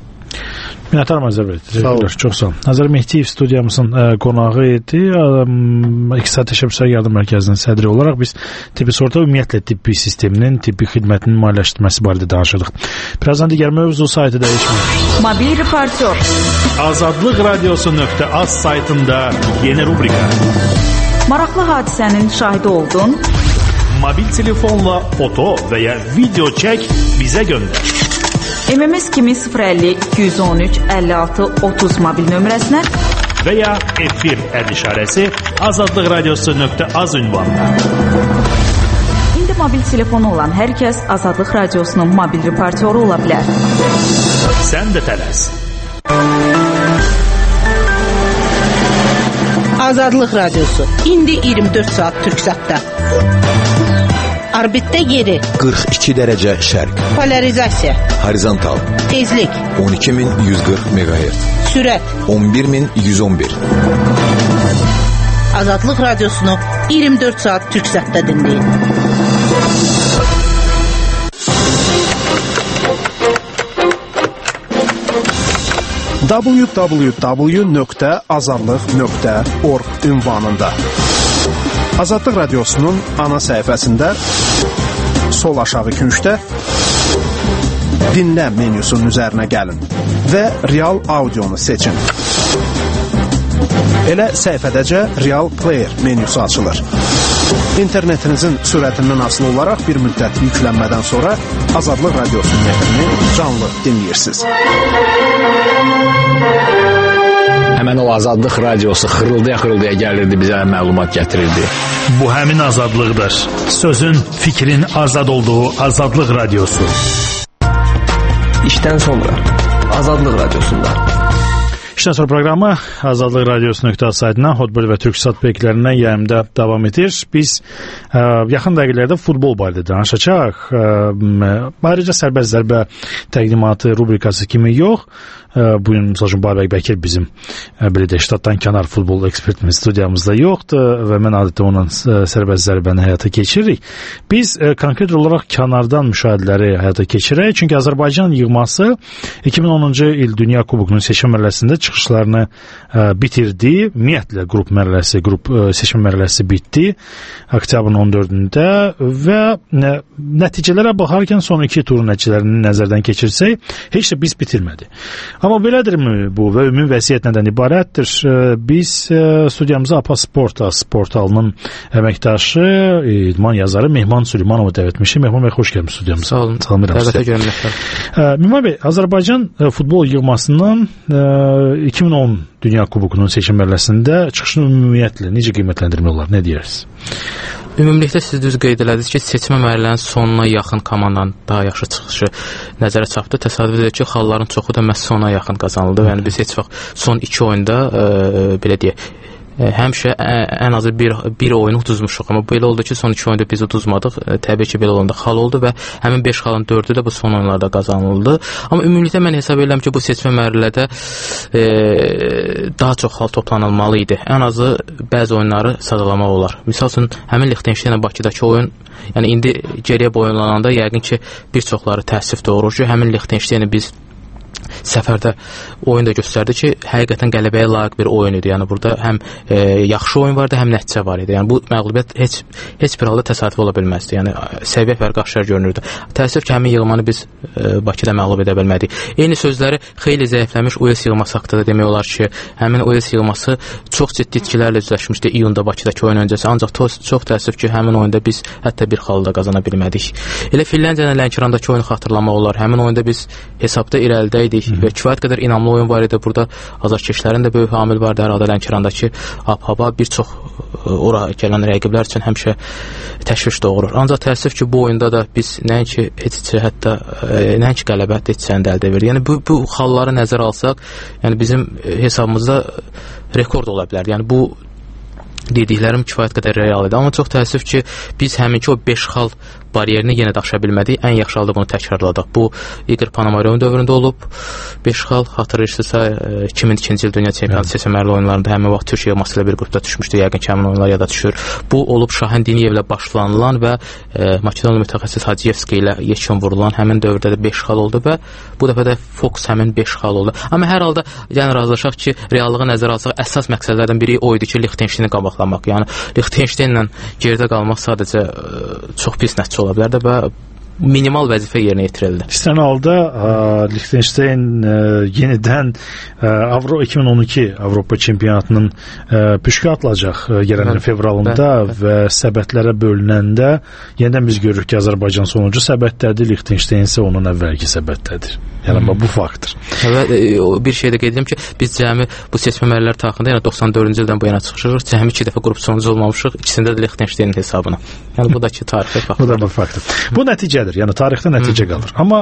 Minnətdaram Azər bəy. Təşəkkürlər. Çox sağ olun. Azər Mehdiyev studiyamızın ə, qonağı idi. İqtisadi Təşəbbüslər Yardım Mərkəzinin sədri olaraq biz tibbi sığorta ümumiyyətlə tibbi sisteminin, tibbi xidmətinin maliyyələşdirilməsi barədə danışırdıq. Birazdan digər mövzu saytı dəyişmir. Mobil reportyor. azadlıq radiosu nöqtə az saytında yeni rubrika. Maraqlı hadisənin şahidi oldun. Mobil telefonla foto və ya video çək, bizə göndər. M M S kimi sıfır əlli iki yüz on üç əlli altı otuz mobil nömrəsinə və ya efir əd işarəsi azadlıq radiosu nöqtə az ünvanına. İndi mobil telefonu olan hər kəs Azadlıq Radiosunun mobil reportyoru ola bilər. Sən də tələs. Azadlıq Radiosu indi iyirmi dörd saat Türksatda. Orbitdə yeri qırx iki dərəcə şərq. Polarizasiya. Horizontal. Tezlik on iki min yüz qırx meqahertz. Sürət on bir min yüz on bir. Azadlıq Radiosunu iyirmi dörd saat Türksatda dinləyin. w w w nöqtə azadlıq nöqtə org ünvanında. Azadlıq Radiosunun ana səhifəsində sol aşağı küncdə dinlə menyusunun üzərinə gəlin və real audionu seçin. Elə səhifədəcə Real Player menyusu açılır. İnternetinizin sürətindən asılı olaraq bir müddət yüklənmədən sonra Azadlıq Radiosunun efrini canlı dinləyirsiniz. Həmən o Azadlıq Radiosu xırıldaya-xırıldaya gəlirdi, bizə məlumat gətirirdi. Bu həmin azadlıqdır. Sözün, fikrin azad olduğu Azadlıq Radiosu. İşdən sonra Azadlıq Radiosunda. İşdən sonra proqramı Azadlıq Radiosu nöqtə saytına, Hotbird və Türksat beykilərindən yayımda davam edir. Biz ə, yaxın dəqiqələrdə futbol barədə danışacaq. Ə, ayrıca sərbəst zərbə təqdimatı rubrikası kimi yox. Ə, bugün məsəl üçün Babək Bəkir bizim ə, belə də ştatdan kənar futbol ekspertimiz studiyamızda yoxdur və mən adətən onun ə, sərbəst zərbəni həyata keçiririk. Biz ə, konkret olaraq kənardan müşahidələri həyata keçirək. Çünki Azərbaycan yığması iki min onuncu il Dünya Kubokunun seçim mərhələsində çıxışlarını ə, bitirdi. Ümumiyyətlə qrup mərhələsi, qrup ə, seçim mərhələsi bitdi oktyabrın on dördündə və ə, nəticələrə baxarkən son iki turun nəticələrini nəzərdən keçirsək, heç də biz bitirmədi. Amma belədirmi bu və ümumi vəziyyət nədən ibarətdir? Biz studiyamıza APA Sport portalının əməkdaşı, idman yazarı Mehman Süleymanova dəvət etmişik. Mehman bəy, xoş gəlmiş studiyamıza. Sağ olun. Dəvətə görməkdir. Mehman bəy, Azərbaycan futbol yığmasının iki min on Dünya Kubokunun seçim mərhələsində çıxışını ümumiyyətlə necə qiymətləndirmək olar? Nə deyirsiniz? Ümumilikdə siz düz qeyd elədiniz ki, seçmə mərhələnin sonuna yaxın komandanın daha yaxşı çıxışı nəzərə çarpdı. Təsadüf edir ki, xalların çoxu da məhz sona yaxın qazanıldı. Yəni biz heç vaxt son iki oyunda e, belə deyək, ə, həmişə ə, ən azı bir, bir oyunu uduzmuşuq. Amma belə oldu ki, son iki oyunda biz uduzmadıq. Ə, təbii ki, belə olanda xal oldu və həmin beş xalın dördü də bu son oyunlarda qazanıldı. Amma ümumilikdə mən hesab edirəm ki, bu seçmə mərhələdə e, daha çox xal toplanılmalı idi. Ən azı bəzi oyunları sadalamaq olar. Misal üçün, həmin Liechtenstein Bakıdakı oyun, yəni indi geriyə boyunlananda yəqin ki, bir çoxları təəssüf doğurur ki, həmin Liechtensteini biz səfərdə oyun da göstərdi ki, həqiqətən qələbəyə layiq bir oyun idi. Yəni burada həm e, yaxşı oyun vardı, həm nəticə var idi. Yəni bu məğlubiyyət heç heç bir halda təsadüf ola bilməzdi. Yəni səviyyə fərqi aşkar görünürdü. Təəssüf ki, həmin yığmanı biz e, Bakıda məğlub edə bilmədik. Eyni sözləri xeyli zəifləmiş U E S yığması haqqında da demək olar ki, həmin U E S yığması çox ciddi itkilərlə üzləşmişdi iyunda Bakıdakı oyun öncəsi. Ancaq çox, çox təəssüf ki, həmin oyunda biz hətta bir xalı da qazana bilmədik. Elə Finlandiyanın Lənkərandakı oyunu xatırlamaq olar. Həmin oyunda biz hesabda irəlidə idik və kifayət qədər inamlı oyun var idi. Burada azarkeşlərin də böyük hamil vardı. Hər halda Lənkərandakı ab-hava bir çox ora gələn rəqiblər üçün həmişə təşviş doğurur. Ancaq təəssüf ki, bu oyunda da biz nəinki heç hətta nəinki qələbə, heç səndə əldə edirdik. Yəni bu, bu xalları nəzərə alsaq, yəni bizim hesabımızda rekord ola bilər. Yəni bu dediklərim kifayət qədər real idi. Amma çox təəssüf ki, biz həminki o beş xal bariyerini yenə də aşa bilmədik. Ən yaxşı halda bunu təkrarladıq. Bu Igor Ponomaryovun dövründə olub. beş xal xatırlayırsınızsa iki min ikinci il dünya çempionatı seçməli oyunlarında həmin vaxt Türkiyə yığması ilə bir qrupda düşmüşdü. Yəqin ki, həmin oyunlar yada düşür. Bu olub Şahin Diniyevlə başlanılan və e, Makedoniyalı mütəxəssis Hacıyevski ilə yekun vurulan həmin dövrdə də beş xal oldu və bu dəfə də Fox həmin beş xal oldu. Amma hər halda yəni razılaşaq ki, reallığı nəzərə alsaq əsas məqsədlərdən biri o idi ki, Liechtensteini qabaqlamaq. Yəni Liechtensteinlə geridə qalmaq sadəcə e, çox pis nəticə ola bilər də və minimal vəzifə yerinə yetirildi. İstənilən halda Liechtenstein ə, yenidən ə, Avro iki min on iki Avropa çempionatının ə, püşkü atılacaq gələn fevralında bəl, bəl. Və səbətlərə bölünəndə yenidən biz görürük ki, Azərbaycan sonuncu səbətdədir, Liechtenstein isə onun əvvəlki səbətdədir. Yəni hmm. bu faktdır. Və bir şey də qeyd edim ki, biz cəmi bu seçmə mərhələləri taxında, yəni doxsan dördüncü ildən bu yana çıxışıq, cəmi iki dəfə qrup sonuncu olmamışıq, ikisində də Liechtensteinin hesabına. Yəni bu da ki, tarixi faktdır. Bu da bir faktdır. Bu nəticədir. Yəni tarixdə nəticə hmm. qalır. Amma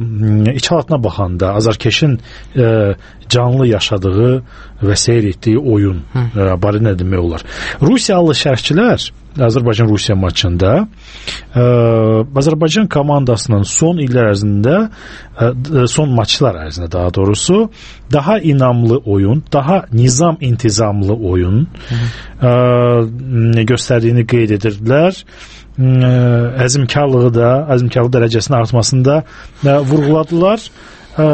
ə, içalatına baxanda Azarkeşin ə, canlı yaşadığı və seyr etdiyi oyun hmm. ə, barədə nə demək olar? Rusiyalı şərhçilər Azərbaycan-Rusiya maçında ə, Azərbaycan komandasının son illər ərzində ə, son maçlar ərzində daha doğrusu daha inamlı oyun, daha nizam-intizamlı oyun ə, göstərdiyini qeyd edirdilər. Əzmkarlığı da, əzmkarlıq dərəcəsinin artmasında ə, vurğuladılar. Ə,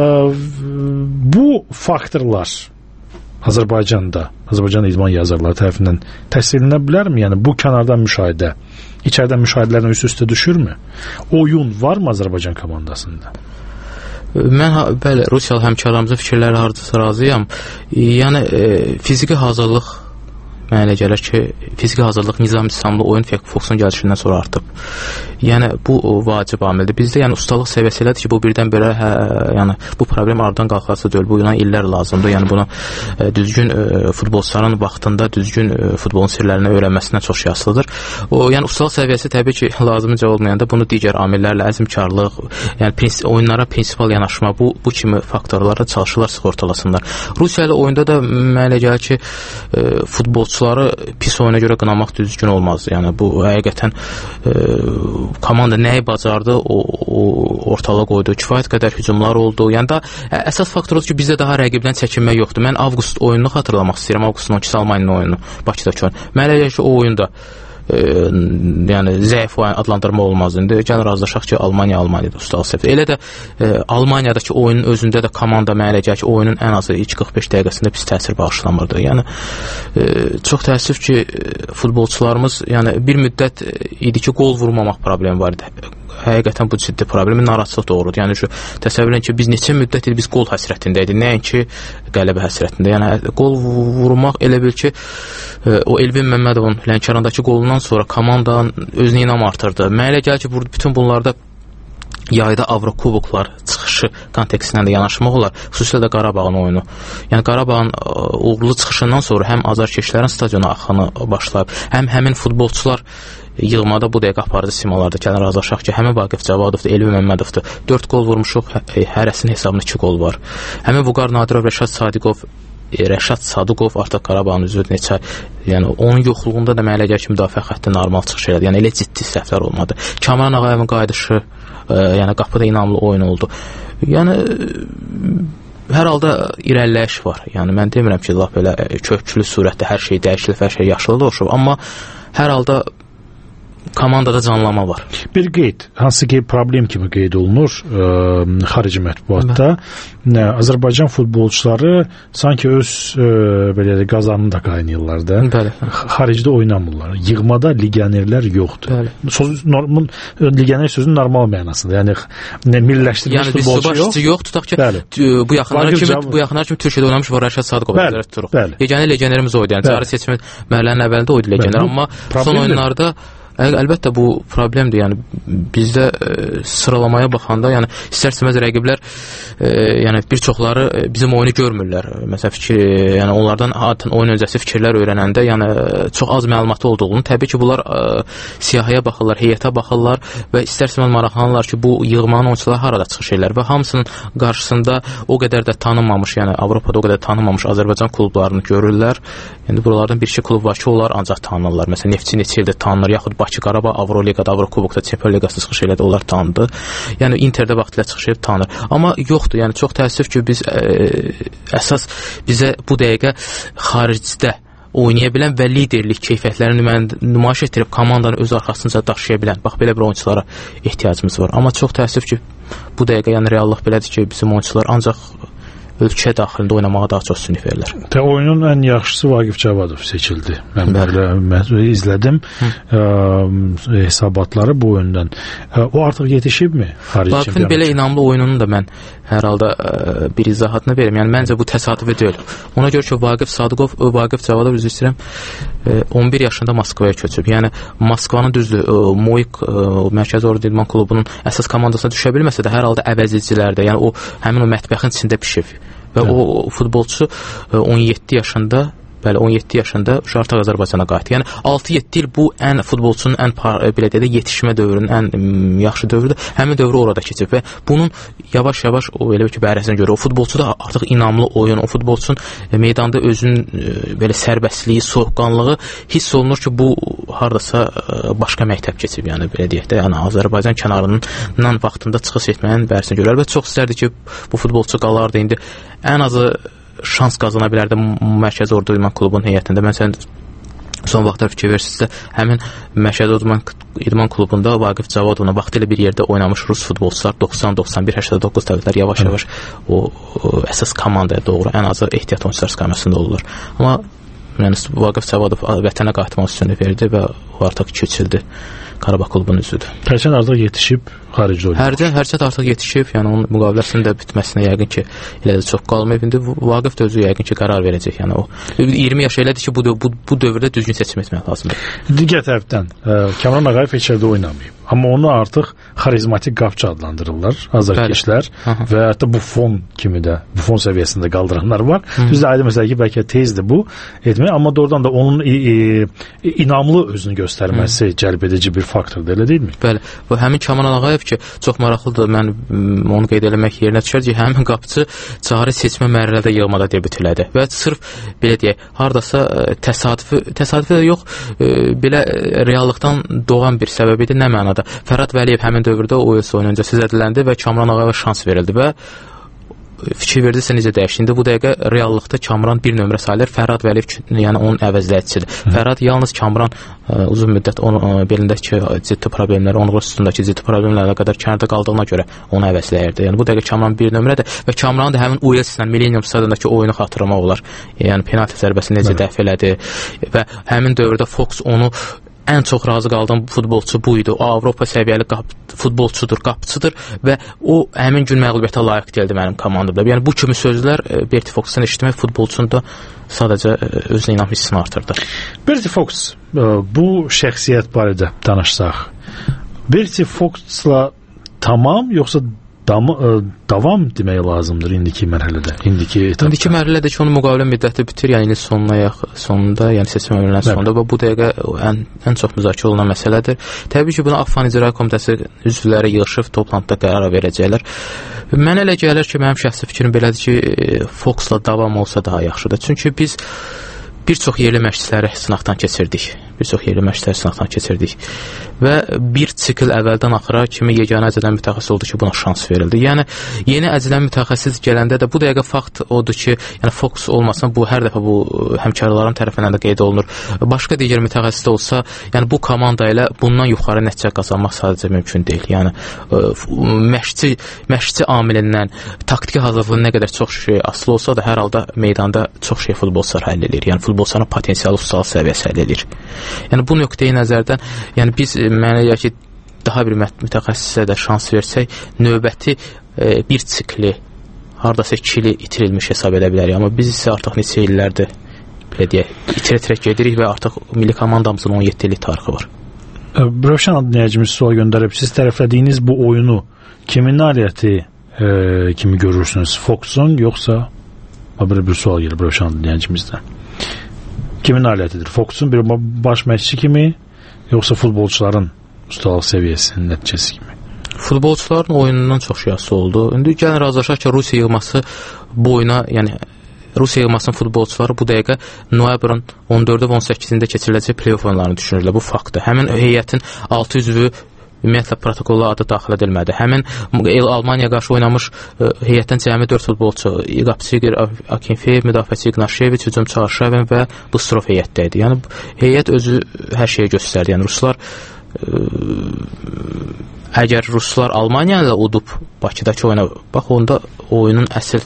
bu faktorlar Azərbaycanda, Azərbaycan idman yazarları tərəfindən təsvir edilə bilərmi? Yəni bu kənardan müşahidə, içəridən müşahidələrlə üst-üstə düşürmü? Oyun varmı Azərbaycan komandasında? Mən bəli, Rusiyalı həmkarlarımızın fikirləri hardasa razıyam. Yəni e, fiziki hazırlıq mənə elə gəlir ki, fiziki hazırlıq nizam-intizamlı oyun Foxun gəlişindən sonra artıb. Yəni bu vacib amildir. Bizdə yəni ustalıq səviyyəsi elədir ki, bu birdən-birə hə, yəni bu problem aradan qalxarsa deyil. Bu yana illər lazımdır. Yəni buna e, düzgün e, futbolçuların vaxtında düzgün e, futbolun sirlərini öyrənməsindən çox şey asılıdır. O yəni ustalıq səviyyəsi təbii ki, lazımınca olmayanda bunu digər amillərlə əzmkarlıq, yəni prins oyunlara prinsipal yanaşma, bu bu kimi faktorlara çalışırlar sığortalasınlar. Rusiya ilə oyunda da mənə elə gəlir ki, e, futbolçu pis oyuna görə qınamaq düzgün olmaz. Yəni bu həqiqətən e, komanda nəyi bacardı, o, o ortalığa qoydu. Kifayət qədər hücumlar oldu. Yəni da əsas faktor odur ki, bizdə daha rəqibdən çəkinmək yoxdur. Mən avqust oyununu xatırlamaq istəyirəm. Avqustun on ikisi Almaniyanın oyunu, Bakıdakı oyun. Mənə elə ki, o oyunda e, yəni zəif adlandırma olmaz indi. Gəl razılaşaq ki, Almaniya Almaniyada ustalıq səviyyəsi. Elə də e, Almaniyadakı oyunun özündə də komanda mənə elə gəlir ki, oyunun ən azı ilk qırx beş dəqiqəsində pis təsir bağışlamırdı. Yəni e, çox təəssüf ki, futbolçularımız yəni bir müddət idi ki, qol vurmamaq problemi var idi. Həqiqətən bu ciddi problemi narahatlıq doğurur. Yəni şu təsəvvür edin ki, biz neçə müddət biz qol həsrətində idik, nəinki qələbə həsrətində. Yəni qol vurmaq elə bil ki, o Elvin Məmmədovun Lənkərandakı qolundan sonra komandanın özünə inam artırdı. Mənə elə gəlir ki, bütün bunlarda yayda Avrokuboklar çıxışı kontekstindən də yanaşmaq olar. Xüsusilə də Qarabağın oyunu. Yəni Qarabağın uğurlu çıxışından sonra həm azarkeşlərin stadiona axını başlayıb, həm həmin futbolçular yığmada bu dəqiqə aparıcı simalarda gələn razılaşaq ki, həmin Vaqif Cavadovdur, Elvi Məmmədovdur. dörd qol vurmuşuq, hərəsinin hesabında iki qol var. Həmin Vüqar Nadirov, Rəşad Sadiqov Rəşad Sadıqov artıq Qarabağın üzvü neçə, yəni onun yoxluğunda da mənə elə gəlir ki, müdafiə xətti normal çıxış elədi. Yəni elə ciddi səhvlər olmadı. Kamran Ağayevin qayıdışı, e, yəni qapıda inamlı oyun oldu. Yəni hər halda irəliləyiş var. Yəni mən demirəm ki, lap belə köklü surətdə hər şey dəyişilib, hər şey yaşılı oluşub, amma hər halda komandada canlanma var. Bir qeyd, hansı ki problem kimi qeyd olunur ə, xarici mətbuatda, nə, Azərbaycan futbolçuları sanki öz ə, belə də qazanını da qaynayırlar da. Bəli. Xaricdə oynamırlar. Yığmada legionerlər yoxdur. Bəli. Söz normal legioner sözünün normal mənasında. Yəni nə milliləşdirilmiş yəni, futbolçu yox. Yəni yox tutaq ki, Bəli. bu yaxınlar kimi cavab... bu yaxınlar kimi Türkiyədə oynamış var Rəşad Sadıqov nəzərdə tuturuq. Yeganə legionerimiz oydu. Yəni cari seçmə mərhələnin əvvəlində oydu legioner, amma son oyunlarda Əl əlbəttə bu problemdir. Yəni bizdə e, sıralamaya baxanda, yəni istər-istəməz rəqiblər e, yəni bir çoxları bizim oyunu görmürlər. Məsələn, fikir, yəni onlardan adətən oyun öncəsi fikirlər öyrənəndə, yəni çox az məlumatı olduğunu, təbii ki, bunlar e, siyahıya baxırlar, heyətə baxırlar və istər-istəməz maraqlanırlar ki, bu yığmanın oyunçuları harada çıxış edirlər və hamısının qarşısında o qədər də tanınmamış, yəni Avropada o qədər tanınmamış Azərbaycan klublarını görürlər. Yəni buralardan bir iki klub var ki, onlar ancaq tanınırlar. Məsələn, Neftçi neçə ildir tanınır, yaxud Bakı Qarabağ Avroligada, Avrokubokda, Çempionlar Liqasında çıxış elədi, onlar tanındı. Yəni Interdə vaxtilə çıxış edib tanınır. Amma yoxdur, yəni çox təəssüf ki, biz ə, əsas bizə bu dəqiqə xaricdə oynaya bilən və liderlik keyfiyyətlərini nümayiş etdirib komandanı öz arxasınca daşıya bilən, bax belə bir oyunçulara ehtiyacımız var. Amma çox təəssüf ki, bu dəqiqə yəni reallıq belədir ki, bizim oyunçular ancaq ölkə daxilində oynamağa daha çox üstünlük verirlər. Tə oyunun ən yaxşısı Vaqif Cavadov seçildi. Mən belə izlədim ə, hesabatları bu oyundan. Ə, o artıq yetişibmi? Vaqifin belə inamlı oyununu da mən hər halda ə, bir izahatını verim. Yəni məncə bu təsadüfi deyil. Ona görə ki, Vaqif Sadıqov, Vaqif Cavadov üzr istəyirəm, on bir yaşında Moskvaya köçüb. Yəni Moskvanın düzdür, Moik Mərkəzi Ordu İdman Klubunun əsas komandasına düşə bilməsə də hər halda əvəzedicilərdə, yəni o həmin o mətbəxin içində pişib. Və hə. o futbolçu on yeddi yaşında, bəli on yeddi yaşında artıq Azərbaycana qayıtdı. Yəni altı yeddi il bu ən futbolçunun ən belə deyə yetişmə dövrünün ən m, yaxşı dövrüdür. Həmin dövrü orada keçib və bunun yavaş-yavaş o elə ki bərəsinə görə o futbolçuda artıq inamlı oyun, o futbolçunun e, meydanda özünün e, belə sərbəstliyi, soyuqqanlığı hiss olunur ki, bu hardasa e, başqa məktəb keçib, yəni belə deyək də, yəni Azərbaycan kənarından vaxtında çıxış etməyin bərəsinə görə. Əlbəttə çox istərdi ki, bu futbolçu qalardı indi ən azı şans qazana bilərdi Mərkəzi Ordu İdman Klubunun heyətində. Məsələn, son vaxtlar fikir verirsinizsə, həmin Mərkəzi Ordu İdman Klubunda Vaqif Cavadovla vaxtilə bir yerdə oynamış rus futbolçular doxsan, doxsan bir, səksən doqquz təvəllüdlər yavaş-yavaş o, o əsas komandaya doğru ən azı ehtiyat oyunçular istiqamətində olurlar. Amma yəni, Vaqif Cavadov vətənə qayıtmaq üstünlük verdi və o artıq keçildi. Qarabağ klubunun üzvüdür. Hərçənd artıq yetişib xaricdə oynayır. Hərçənd hərçənd artıq yetişib, yəni onun müqaviləsinin də bitməsinə yəqin ki, elə də çox qalmayıb. İndi Vaqif də özü yəqin ki, qərar verəcək. Yəni o iyirmi yaş elədir ki, bu bu, bu dövrdə düzgün seçim etmək lazımdır. Digər tərəfdən Kamran Ağayev heç yerdə oynamayıb. Amma onu artıq xarizmatik qapçı adlandırırlar azarkeşlər və hətta Buffon kimi də, Buffon səviyyəsində qaldıranlar var. Düzdür, aydın məsələ ki, bəlkə tezdir bu etmək, amma doğrudan da onun e, e, inamlı özünü göstərməsi Hı. cəlb edici bir faktordur, elə deyilmi? Bəli. Bu həmin Kamran Ağayev ki, çox maraqlıdır. Mən onu qeyd eləmək yerinə düşər ki, həmin qapçı cari seçmə mərhələdə yığmada debüt elədi və sırf belə deyək, hardasa təsadüfi, təsadüfi də yox, e, belə reallıqdan doğan bir səbəb idi. Nə mənada? Fərhad Vəliyev həmin dövrdə O E S oyunu öncəsi zədələndi və Kamran Ağayeva şans verildi və fikir verdirsə necə dəyişdi. İndi bu dəqiqə reallıqda Kamran bir nömrə sayılır. Fərhad Vəliyev yəni onun əvəzləyicisidir. Fərhad yalnız Kamran ə, uzun müddət onun belindəki ciddi problemlər, onluq üstündəki ciddi problemlərlə qədər kənarda qaldığına görə onu əvəzləyirdi. Yəni bu dəqiqə Kamran bir nömrədir və Kamran da həmin O E S-lə Millennium stadionundakı oyunu xatırlamaq olar. Yəni penalti zərbəsini necə dəf elədi və həmin dövrdə Fox onu ən çox razı qaldığım futbolçu bu idi. O Avropa səviyyəli qap futbolçudur, qapçıdır və o həmin gün məğlubiyyətə layiq gəldi mənim komandamda. Yəni bu kimi sözlər Berti Fox'dan eşitmək futbolçunun da sadəcə özünə inam hissini artırdı. Berti Fox, bu şəxsiyyət barədə danışsaq, Berti Fox'la tamam yoxsa Dam, ə, davam demək lazımdır indiki mərhələdə. İndiki etapda. İndiki mərhələdə ki, onun müqavilə müddəti bitir, yəni ilin sonuna yaxın, sonunda, yəni seçim əmrlərinin sonunda və bu dəqiqə ən ən çox müzakirə olunan məsələdir. Təbii ki, buna Afan İcra Komitəsi üzvləri yığılıb toplantıda qərar verəcəklər. Mənə elə gəlir ki, mənim şəxsi fikrim belədir ki, Foxla davam olsa daha yaxşıdır. Çünki biz bir çox yerli məşqçiləri sınaqdan keçirdik. Bir çox yerli məşqçiləri sınaqdan keçirdik. Və bir sikl əvvəldən axıra kimi yeganə əcələn mütəxəssis oldu ki, buna şans verildi. Yəni, yeni əcələn mütəxəssis gələndə də bu dəqiqə fakt odur ki, yəni Fox olmasın, bu hər dəfə bu həmkarların tərəfindən də qeyd olunur. Başqa digər mütəxəssis də olsa, yəni bu komanda ilə bundan yuxarı nəticə qazanmaq sadəcə mümkün deyil. Yəni, məşqçi, məşqçi amilindən, taktiki hazırlığın nə qədər çox şey asılı olsa da, hər halda meydanda çox şey futbolçular həll edir. Yəni, futbolçuların potensialı ustalı səviyyəsi həll edir. Yəni, bu nöqteyi nəzərdən, yəni biz mənə elə ki, daha bir mütəxəssisə də şans versək, növbəti e, bir sikli, haradasa iki ili itirilmiş hesab edə bilərik. Amma biz isə artıq neçə illərdir, belə deyək, itirə-itirək gedirik və artıq milli komandamızın on yeddi illik tarixi var. Rövşən dinləyicimiz sual göndərib, siz tərəflədiyiniz bu oyunu kimin nailiyyəti e, kimi görürsünüz? Fox'un yoxsa belə bir sual gəlib Rövşən dinləyicimizdən. Kimin nailiyyətidir? Fox'un bir baş məşqçi kimi yoxsa futbolçuların ustalıq səviyyəsinin nəticəsi kimi? Futbolçuların oyunundan çox şey asılı oldu. İndi gəlin razılaşaq ki, Rusiya yığması bu oyuna, yəni Rusiya yığmasının futbolçuları bu dəqiqə noyabrın on dördü və on səkkizində keçiriləcək play-off oyunlarını düşünürlər. Bu faktdır. Həmin heyətin altı üzvü ümumiyyətlə protokolla adı daxil edilmədi. Həmin Almaniya qarşı oynamış heyətdən cəmi dörd futbolçu, Qapçıqir, Akinfeyev, müdafiəçi Iqnaşeviç, hücumçu Arşavin və Bustrov heyətdə idi. Yəni heyət özü hər şeyi göstərdi. Yəni ruslar ə, əgər ruslar Almaniya ilə udub Bakıdakı oyuna, bax onda oyunun əsl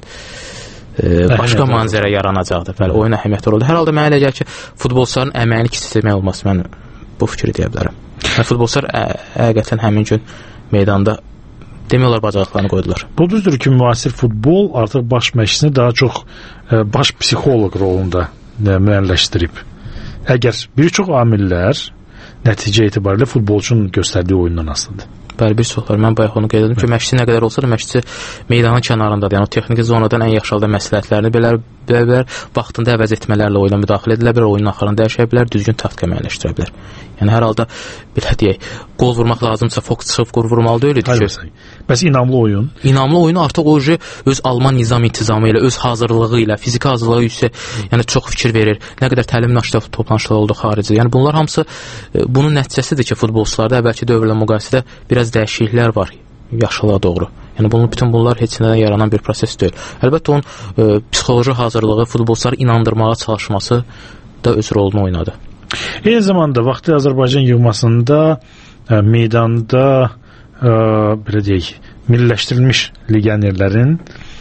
ə, başqa mənzərə yaranacaqdır. Bəli, oyun əhəmiyyətli oldu. Hər halda mənə elə gəlir ki, futbolçuların əməyini kiçiltmək olmaz. Mən bu fikri deyə bilərəm. Yəni, futbolçular həqiqətən həmin gün meydanda demək olar bacarıqlarını qoydular. Bu düzdür ki, müasir futbol artıq baş məşqçini daha çox ə, baş psixoloq rolunda ə, müəyyənləşdirib. Əgər bir çox amillər nəticə etibarilə futbolçunun göstərdiyi oyundan asılıdır. Bəli, bir çoxlar. Mən bayaq onu qeyd edim ki, məşqçi nə qədər olsa da məşqçi meydanın kənarındadır. Yəni o texniki zonadan ən yaxşı halda məsləhətlərini bilər, bilər, vaxtında əvəz etmələrlə oyuna müdaxilə edilə bilər, oyunun axırını dəyişə bilər, düzgün taktika müəyyənləşdirə bilər. Yəni hər halda belə deyək, qol vurmaq lazımsa Fox çıxıb qol vurmalı deyil idi ki. Bəs inamlı oyun? İnamlı oyunu artıq o öz Alman nizam intizamı ilə, öz hazırlığı ilə, fiziki hazırlığı yüksək, yəni çox fikir verir. Nə qədər təlim naşda toplanışlar oldu xarici. Yəni bunlar hamısı bunun nəticəsidir ki, futbolçularda əvvəlki dövrlə müqayisədə biraz dəyişikliklər var yaşlığa doğru. Yəni bunun bütün bunlar heç nədən yaranan bir proses deyil. Əlbəttə onun e, psixoloji hazırlığı, futbolçuları inandırmağa çalışması da öz rolunu oynadı. Eyni zamanda vaxtı Azərbaycan yığmasında ə, meydanda ə, belə deyək, milliləşdirilmiş legionerlərin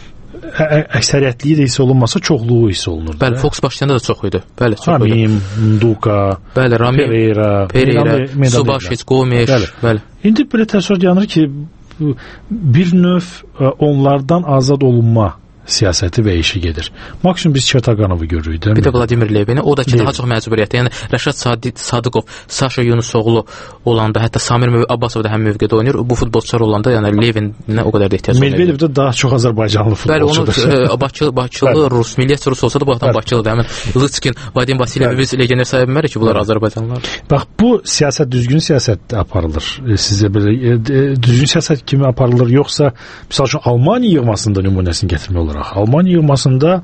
ə, əksəriyyətliyi də hiss olunmasa çoxluğu hiss olunurdu. Bəli, Fox başlayanda da çox idi. Bəli, çox idi. Ramim, Nduka, bəli, Ramim, Pereira, Pereira, Subasic, Gomes, bəli. bəli. İndi belə təəssürat yanır ki, bir növ onlardan azad olunma siyasəti və işi gedir. Maksimum biz Çertaganovu görürük. Bir də Vladimir Levini, o da ki, Levin. Daha çox məcburiyyətdə. Yəni Rəşad Sadid, Sadıqov, Saşa Yunusoğlu olanda, hətta Samir Abbasov da həm mövqedə oynayır. Bu futbolçular olanda, yəni Levininə o qədər də ehtiyac olmur. Medvedev də daha çox Azərbaycanlı futbolçudur. Bəli, onu Bakılı, Bakılı Rus, milliyyətçi Rus olsa da bu adam Bakılıdır. Həmin Lıçkin, Vadim Vasilyev biz legioner sayı bilmərik ki, bunlar Azərbaycanlılar. Bax, bu siyasət düzgün siyasət aparılır. Sizə belə düzgün siyasət kimi aparılır, yoxsa məsəl üçün Almaniya yığmasında nümunəsini gətirmək olar? Almaniya yığmasında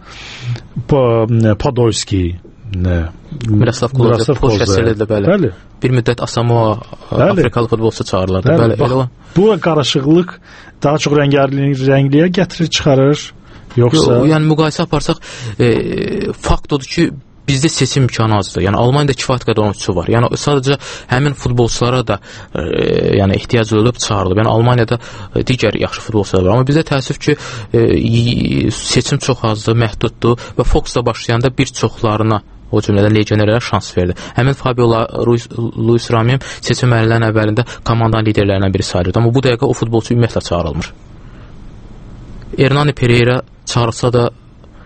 Podolski, Miroslav Klose, Polşa əsərlərdə belə. Bəli. Bir müddət Asamoah Afrikalı futbolçu çağırırlardı. Bəli, bəli. Bax, bu qarışıqlıq daha çox rəngarəngliyə gətirir, çıxarır, yoxsa? Yo, yəni müqayisə aparsaq, e, fakt odur ki, bizdə seçim imkanı azdır. Yəni Almaniyada kifayət qədər oyunçu var. Yəni sadəcə həmin futbolçulara da e, yəni ehtiyac olub çağırılıb. Yəni Almaniyada e, digər yaxşı futbolçular var. Amma bizdə təəssüf ki, e, seçim çox azdır, məhduddur və Fox-da başlayanda bir çoxlarına, o cümlədən legionerlərə şans verdi. Həmin Fabio Luis, Luis Ramim seçim mərhələlərinin əvvəlində komandanın liderlərindən biri sayılırdı. Amma bu dəqiqə o futbolçu ümumiyyətlə çağırılmır. Hernani Pereira çağırılsa da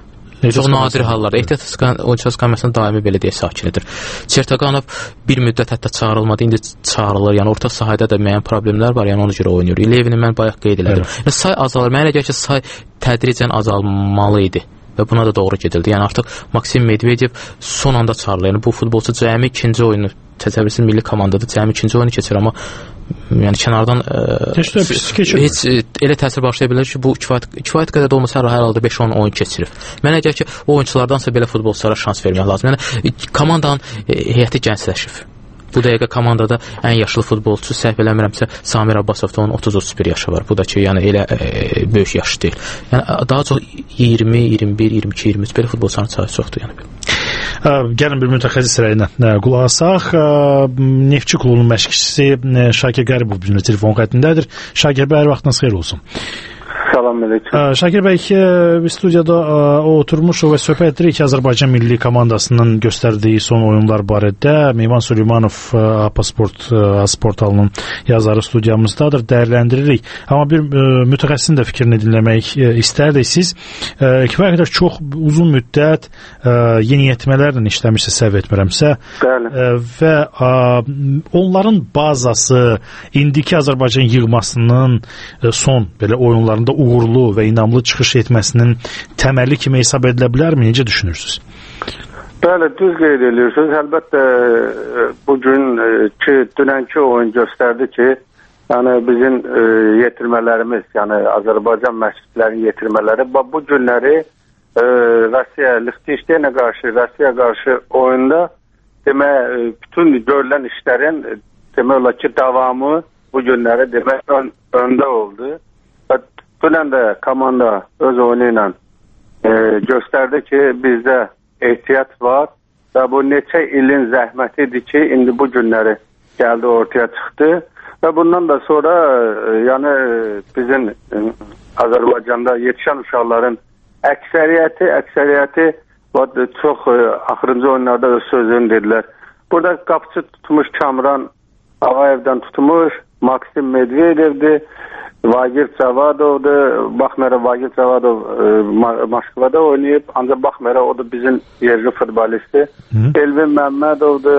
Çox nadir hallarda. Ehtiyat oyunçular skamyasının daimi belə deyə sakinidir. Çertoqanov bir müddət hətta çağırılmadı, indi çağırılır. Yəni orta sahədə də müəyyən problemlər var, yəni ona görə oynayır. Levini mən bayaq qeyd elədim. Yəni say azalır. Mənə elə gəlir ki, say tədricən azalmalı idi. Və buna da doğru gedildi. Yəni artıq Maksim Medvedev son anda çağırılır. Yəni bu futbolçu cəmi ikinci oyunu, təsəvvürsiz milli komandada cəmi ikinci oyunu keçir, amma yəni kənardan ə, heç, heç elə təsir başlaya bilər ki, bu kifayət, kifayət qədər də olmasa hər halda beş on oyun keçirib. Mənə gəlir ki, o oyunçulardansa belə futbolçulara şans vermək lazım. Yəni komandanın heyəti gəncləşib. Bu dəqiqə komandada ən yaşlı futbolçu, səhv eləmirəmsə, Samir Abbasovda onun otuz otuz bir yaşı var. Bu da ki, yəni elə e, böyük yaş deyil. Yəni daha çox iyirmi, iyirmi bir, iyirmi iki, iyirmi üç belə futbolçuların sayı çoxdur, yəni. Gəlin bir mütəxəssis rəyinə qulaq asaq. Neftçi klubunun məşqçisi Şakir Qəribov bizimlə telefon xəttindədir. Şakir bəy, hər vaxtınız xeyir olsun. Salam aleyküm. Şakir bəy, biz studiyada oturmuşuq və söhbət edirik Azərbaycan milli komandasının göstərdiyi son oyunlar barədə. Meyvan Süleymanov Apasport portalının yazarı studiyamızdadır, dəyərləndiririk. Amma bir mütəxəssisin də fikrini dinləmək istərdik. Siz kifayət qədər çox uzun müddət yeniyetmələrlə işləmişsiniz, səhv etmirəmsə. Bəli. Və onların bazası indiki Azərbaycan yığmasının son belə oyunlarında uğurlu və inamlı çıxış etməsinin təməli kimi hesab edilə bilərmi? Necə düşünürsünüz? Bəli, düz qeyd edirsiniz. Əlbəttə bugünkü, dünənki oyun göstərdi ki, yəni bizim e, yetirmələrimiz, yəni Azərbaycan məşqçilərin yetirmələri bu günləri e, Rusiya, Liechtensteinə qarşı, Rusiya qarşı oyunda demək, bütün görülən işlərin demək olar ki, davamı bu günləri demək ön, öndə oldu. Dünən də komanda öz oyunu ilə e, göstərdi ki, bizdə ehtiyat var və bu neçə ilin zəhmətidir ki, indi bu günləri gəldi, ortaya çıxdı və bundan da sonra e, yəni bizim e, Azərbaycanda yetişən uşaqların əksəriyyəti, əksəriyyəti çox e, axırıncı oyunlarda öz sözünü dedilər. Burada qapıcı tutmuş Kamran Ağayevdən tutmuş, Maksim Medvedevdir, Vagir Savadov'dur. Baxmayaraq Vagir Savadov e, Moskvada oynayıb, ancaq baxmayaraq o da bizim yerli futbolisti. Elvin Məmmədovdur.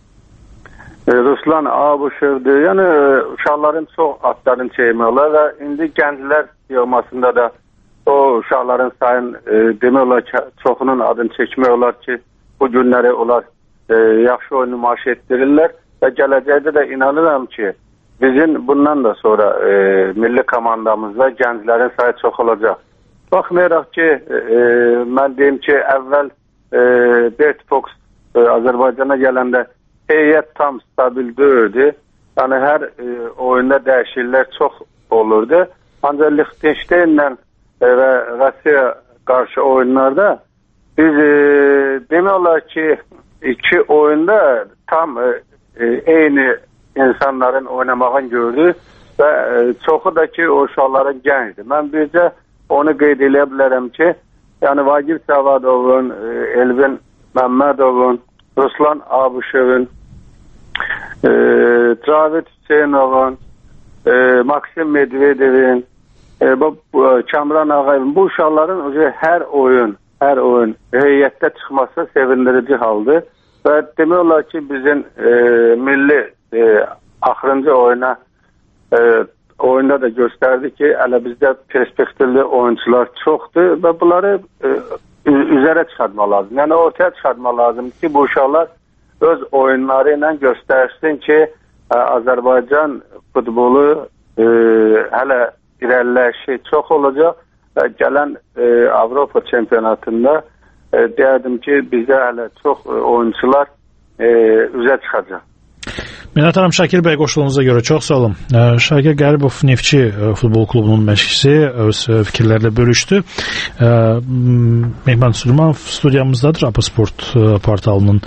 E, Ruslan Abuşevdir. Yəni uşaqların çox adlarını çəkmək olar və indi gənclər yığmasında da o uşaqların sayın e, demək olar ki, çoxunun adını çəkmək olar ki, bu günləri onlar e, yaxşı oyun nümayiş etdirirlər və gələcəkdə də inanıram ki, bizim bundan da sonra e, milli komandamızda gənclərin sayı çox olacaq. Baxmayaraq ki, e, mən deyim ki, əvvəl e, Bert Fox e, Azərbaycana gələndə heyət tam stabil deyildi. Yəni hər e, oyunda dəyişikliklər çox olurdu. Ancaq Liechtensteinlə e, və Rusiya qarşı oyunlarda biz e, demək olar ki, iki oyunda tam e, e, eyni insanların oynamağını gördü və e, çoxu da ki o uşaqların gəncdir. Mən bircə onu qeyd edə bilərəm ki, yəni Vagir Savadovun, e, Elvin Məmmədovun, Ruslan Abuşevin, e, Cavid Hüseynovun, e, Maksim Medvedevin, e, bu, bu Kamran Ağayevin, bu uşaqların hər oyun, hər oyun heyətdə çıxması sevindirici haldır və demək olar ki, bizim e, milli E, axırıncı oyuna e, oyunda da göstərdi ki, hələ bizdə perspektivli oyuncular çoxdur və bunları e, üzərə çıxartmaq lazım. Yəni ortaya çıxartmaq lazım ki, bu uşaqlar öz oyunları ilə göstərsin ki, e, Azərbaycan futbolu e, hələ irəliləyişi çox olacaq və gələn e, Avropa çempionatında e, deyərdim ki, bizdə hələ çox e, oyuncular e, üzə çıxacaq. Minnətdaram Şakir bəy, qoşulunuza görə çox sağ olun. Şakir Qəribov Neftçi futbol klubunun məşqçisi öz fikirlərlə bölüşdü. Mehman Süleymanov studiyamızdadır, Apasport portalının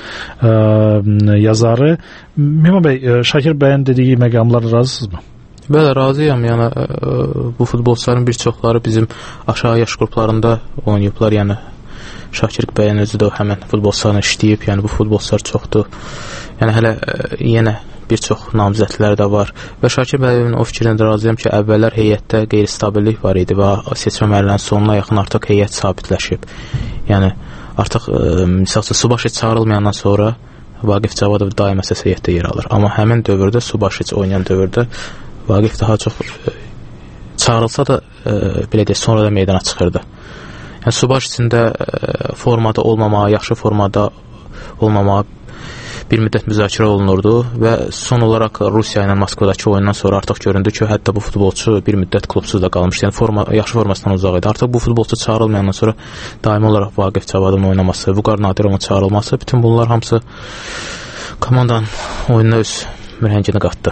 yazarı. Mehman bəy, Şakir bəyin dediyi məqamlara razısınızmı? Bəli, razıyam. Yəni bu futbolçuların bir çoxları bizim aşağı yaş qruplarında oynayıblar, yəni Şakir bəyin özü də həmən futbolçularla işləyib, yəni bu futbolçular çoxdur. Yəni hələ ə, yenə bir çox namizədlər də var və Şakir bəyin o fikrindən də razıyam ki, əvvəllər heyətdə qeyri-stabillik var idi və seçmə mərhələlərinin sonuna yaxın artıq heyət sabitləşib. Yəni artıq ə, misal üçün Subaşiç çağırılmayandan sonra Vaqif Cavadov daim əsas heyətdə yer alır. Amma həmin dövrdə Subaşiç oynayan dövrdə Vaqif daha çox ə, çağırılsa da ə, belə deyək, sonra da meydana çıxırdı. Yəni Subaşiçin də ə, formada olmamağa, yaxşı formada olmamağa bir müddət müzakirə olunurdu və son olaraq Rusiya ilə Moskvadakı oyundan sonra artıq göründü ki, hətta bu futbolçu bir müddət klubsuz da qalmışdı. Yəni forma, yaxşı formasından uzaq idi. Artıq bu futbolçu çağırılmayandan sonra daimi olaraq Vaqif Cavadovun oynaması, Vüqar Nadirovun çağırılması, bütün bunlar hamısı komandanın oyununa öz mürəngini qatdı.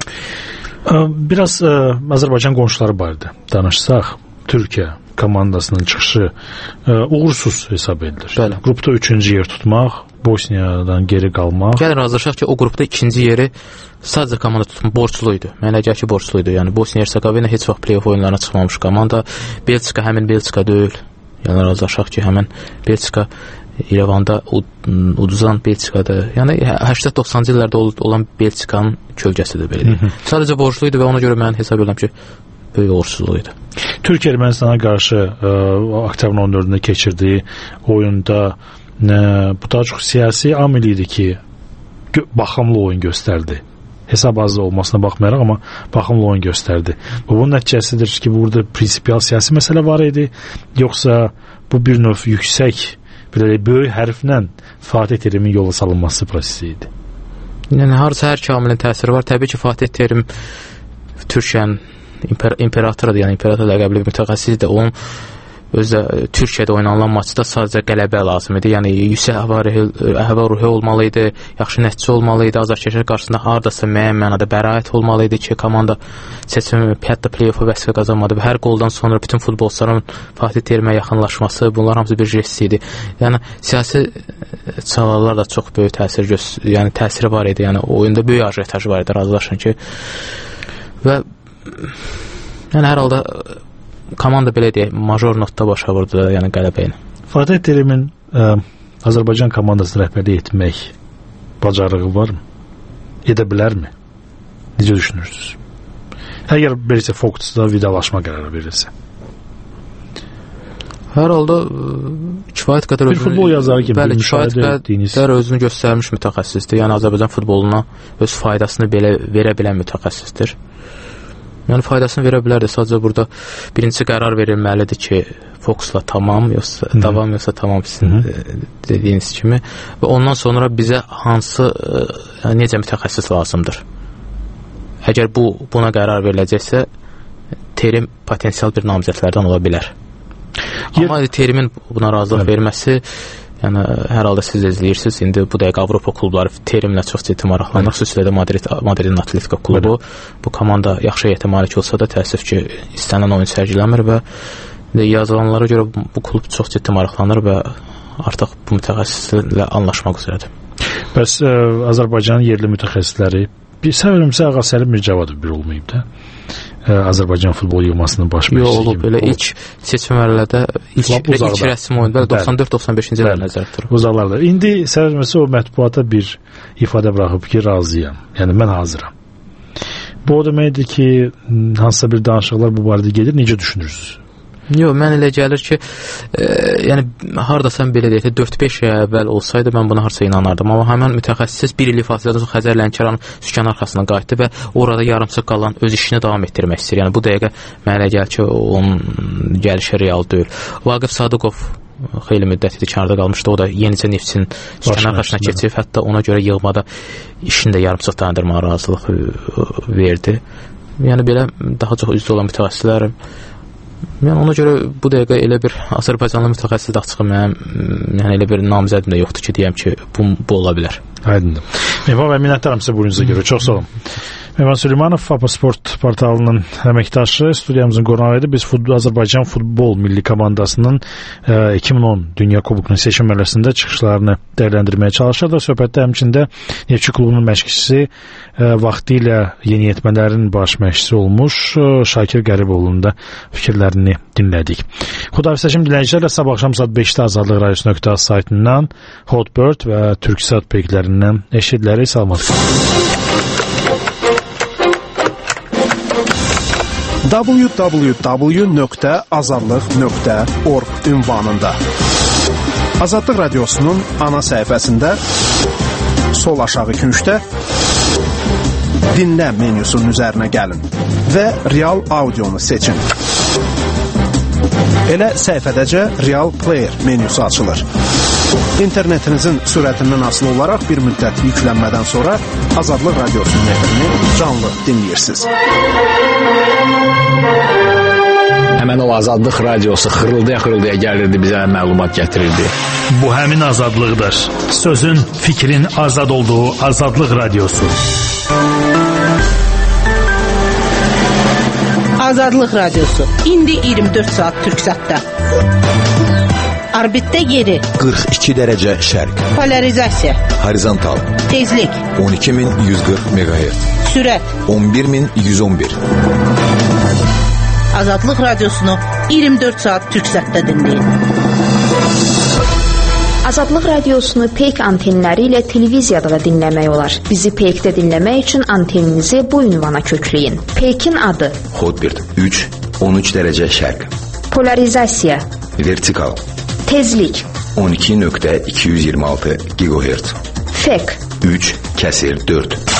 Biraz ə, Azərbaycan qonşuları barədə danışsaq, Türkiyə komandasının çıxışı ə, uğursuz hesab edilir. Bəli. Qrupda üçüncü yer tutmaq, Bosniyadan geri qalmaq. Gəlin razılaşaq ki, o qrupda ikinci yeri sadəcə komanda tutmaq borcluydu. Mənə gəlir ki, borcluydu. Yəni Bosniya-Hersegovina heç vaxt play-off oyunlarına çıxmamış komanda. Belçika həmin Belçika deyil. Yəni razılaşaq ki, həmin Belçika İrəvanda uduzan Belçikadır. Yəni səksən doxsanıncı illərdə olan Belçikanın kölgəsidir belə deyək. Sadəcə borcluydu və ona görə mən hesab edirəm ki, böyük uğursuzluq idi. Türkiyə Ermənistana qarşı ə, oktyabrın on dördündə keçirdiyi oyunda ə, bu daha çox siyasi amil idi ki, baxımlı oyun göstərdi. Hesab azı olmasına baxmayaraq, amma baxımlı oyun göstərdi. Bu, bunun nəticəsidir ki, burada prinsipial siyasi məsələ var idi, yoxsa bu bir növ yüksək, belə böyük hərflə Fatih Terimin yola salınması prosesi idi. Yəni, harca hər kamilin təsiri var. Təbii ki, Fatih Terim Türkiyənin imper imperatorudur, yəni imperator ləqəbli bir mütəxəssisdir. Onun özü Türkiyədə oynanılan maçda sadəcə qələbə lazım idi. Yəni yüksək əhval ruhi olmalı idi, yaxşı nəticə olmalı idi. Azərkeşlər qarşısında hardasa müəyyən mənada bəraət olmalı idi ki, komanda seçimi, hətta play-offa vəsvə qazanmadı və hər qoldan sonra bütün futbolçuların Fatih Terimə yaxınlaşması, bunlar hamısı bir jest idi. Yəni siyasi çalarlar da çox böyük təsir göstərir, yəni təsiri var idi. Yəni oyunda böyük ajitaj var idi, razılaşın ki. Və yəni hər halda komanda belə deyək, major notda başa vurdu, yəni qələbə ilə. Fatih Terimin ə, Azərbaycan komandasını rəhbərlik etmək bacarığı varmı? Edə bilərmi? Necə düşünürsünüz? Əgər beləcə Foxda vidalaşma qərarı verilsə. Hər halda kifayət qədər özünü, futbol yazarı kimi bəli, kifayət qədər özünü göstərmiş mütəxəssisdir. Yəni Azərbaycan futboluna öz faydasını belə verə bilən mütəxəssisdir. Yəni faydasını verə bilərdi. Sadəcə burada birinci qərar verilməlidir ki, Foxla tamam, yoxsa Hı -hı. davam, yoxsa tamam sizin Hı -hı. dediyiniz kimi. Və ondan sonra bizə hansı, yəni, necə mütəxəssis lazımdır? Əgər bu buna qərar veriləcəksə, Terim potensial bir namizədlərdən ola bilər. Yer... Amma Terimin buna razılıq Hı -hı. verməsi, yəni hər halda siz izləyirsiniz. İndi bu dəqiqə Avropa klubları Terimlə çox ciddi maraqlanır. Xüsusilə də Madrid, Madridin Atletika klubu. Hı. Bu komanda yaxşı heyətə malik olsa da təəssüf ki, istənilən oyun sərgiləmir və yazılanlara görə bu klub çox ciddi maraqlanır və artıq bu mütəxəssislə anlaşmaq üzrədir. Bəs ə, Azərbaycanın yerli mütəxəssisləri, bir səbəbimsə Ağa Səlim Mircavadov bir olmayıb da. Azərbaycan futbol yığmasının baş məşqçisi. Yox, olub belə ilk seçmə mərhələdə ilk, ilk rəsmi oyunda doxsan dörd doxsan beşinci ildə nəzərdə tutulur. Uzaqlarda. İndi səbəbimsə o mətbuata bir ifadə buraxıb ki, razıyam. Yəni mən hazıram. Bu o deməkdir ki, hansısa bir danışıqlar bu barədə gedir. Necə düşünürsünüz? Yox, mən elə gəlir ki, e, yəni hardasan belə deyək, dörd beş ay əvvəl olsaydı mən buna harca inanardım. Amma həmin mütəxəssis bir illik fasilədən sonra Xəzər Lənkəranın sükan arxasına qayıtdı və orada yarımçıq qalan öz işini davam etdirmək istəyir. Yəni bu dəqiqə mənə elə gəlir ki, onun gəlişi real deyil. Vaqif Sadıqov xeyli müddət idi kənarda qalmışdı. O da yenicə Neftçinin sükan arxasına keçib, hətta ona görə yığmada işini də yarımçıq dayandırmağa razılıq verdi. Yəni belə daha çox üzdə olan mütəxəssislər. Yəni ona görə bu dəqiqə elə bir Azərbaycanlı mütəxəssis açığı mənim, yəni elə bir namizədim də yoxdur ki, deyəm ki, bu, bu ola bilər. Aydındır. Mehman bəy, minnətdaram sizə buyurunuza görə. Çox sağ olun. Mehman Süleymanov, Fapa Sport portalının əməkdaşı, studiyamızın qonağı idi. Biz futbol, Azərbaycan futbol milli komandasının e, iki min on Dünya Kubokunun seçim mərhələsində çıxışlarını dəyərləndirməyə çalışırdıq. Söhbətdə həmçində Neftçi klubunun məşqçisi, e, vaxtilə yeniyetmələrin baş məşqçisi olmuş e, Şakir Qəriboğlu'nun da fikirlərini dinlədik. Xudafizləşim dinləyicilərlə sabah axşam saat beşdə Azadlıq Radiosu nöqtə az saytından, Hotbird və Türksat peykilərindən eşitləri salamat. w w w nöqtə azadlıq nöqtə org ünvanında Azadlıq Radiosunun ana səhifəsində sol aşağı küncdə dinlə menyusunun üzərinə gəlin və real audionu seçin. Elə səhifədəcə Real Player menyusu açılır. İnternetinizin sürətindən asılı olaraq bir müddət yüklənmədən sonra Azadlıq Radiosunun efrini canlı dinləyirsiniz. Həmən o Azadlıq Radiosu xırıldaya-xırıldaya gəlirdi, bizə məlumat gətirirdi. Bu həmin azadlıqdır. Sözün, fikrin azad olduğu Azadlıq Radiosu. Azadlıq Radiosu. İndi iyirmi dörd saat Türksatda. Orbitdə yeri. qırx iki dərəcə şərq. Polarizasiya. Horizontal. Tezlik. on iki min yüz qırx meqahertz. Sürət. on bir min yüz on bir. Azadlıq Radiosunu iyirmi dörd saat Türksatda dinləyin. Azadlıq Radiosunu peyk antenləri ilə televiziyada da dinləmək olar. Bizi peykdə dinləmək üçün anteninizi bu ünvana kökləyin. Peykin adı Hotbird üç on üç dərəcə şərq. Polarizasiya. Vertikal. Tezlik on iki nöqtə iki yüz iyirmi altı gigahertz. Fek üç kəsir dörd.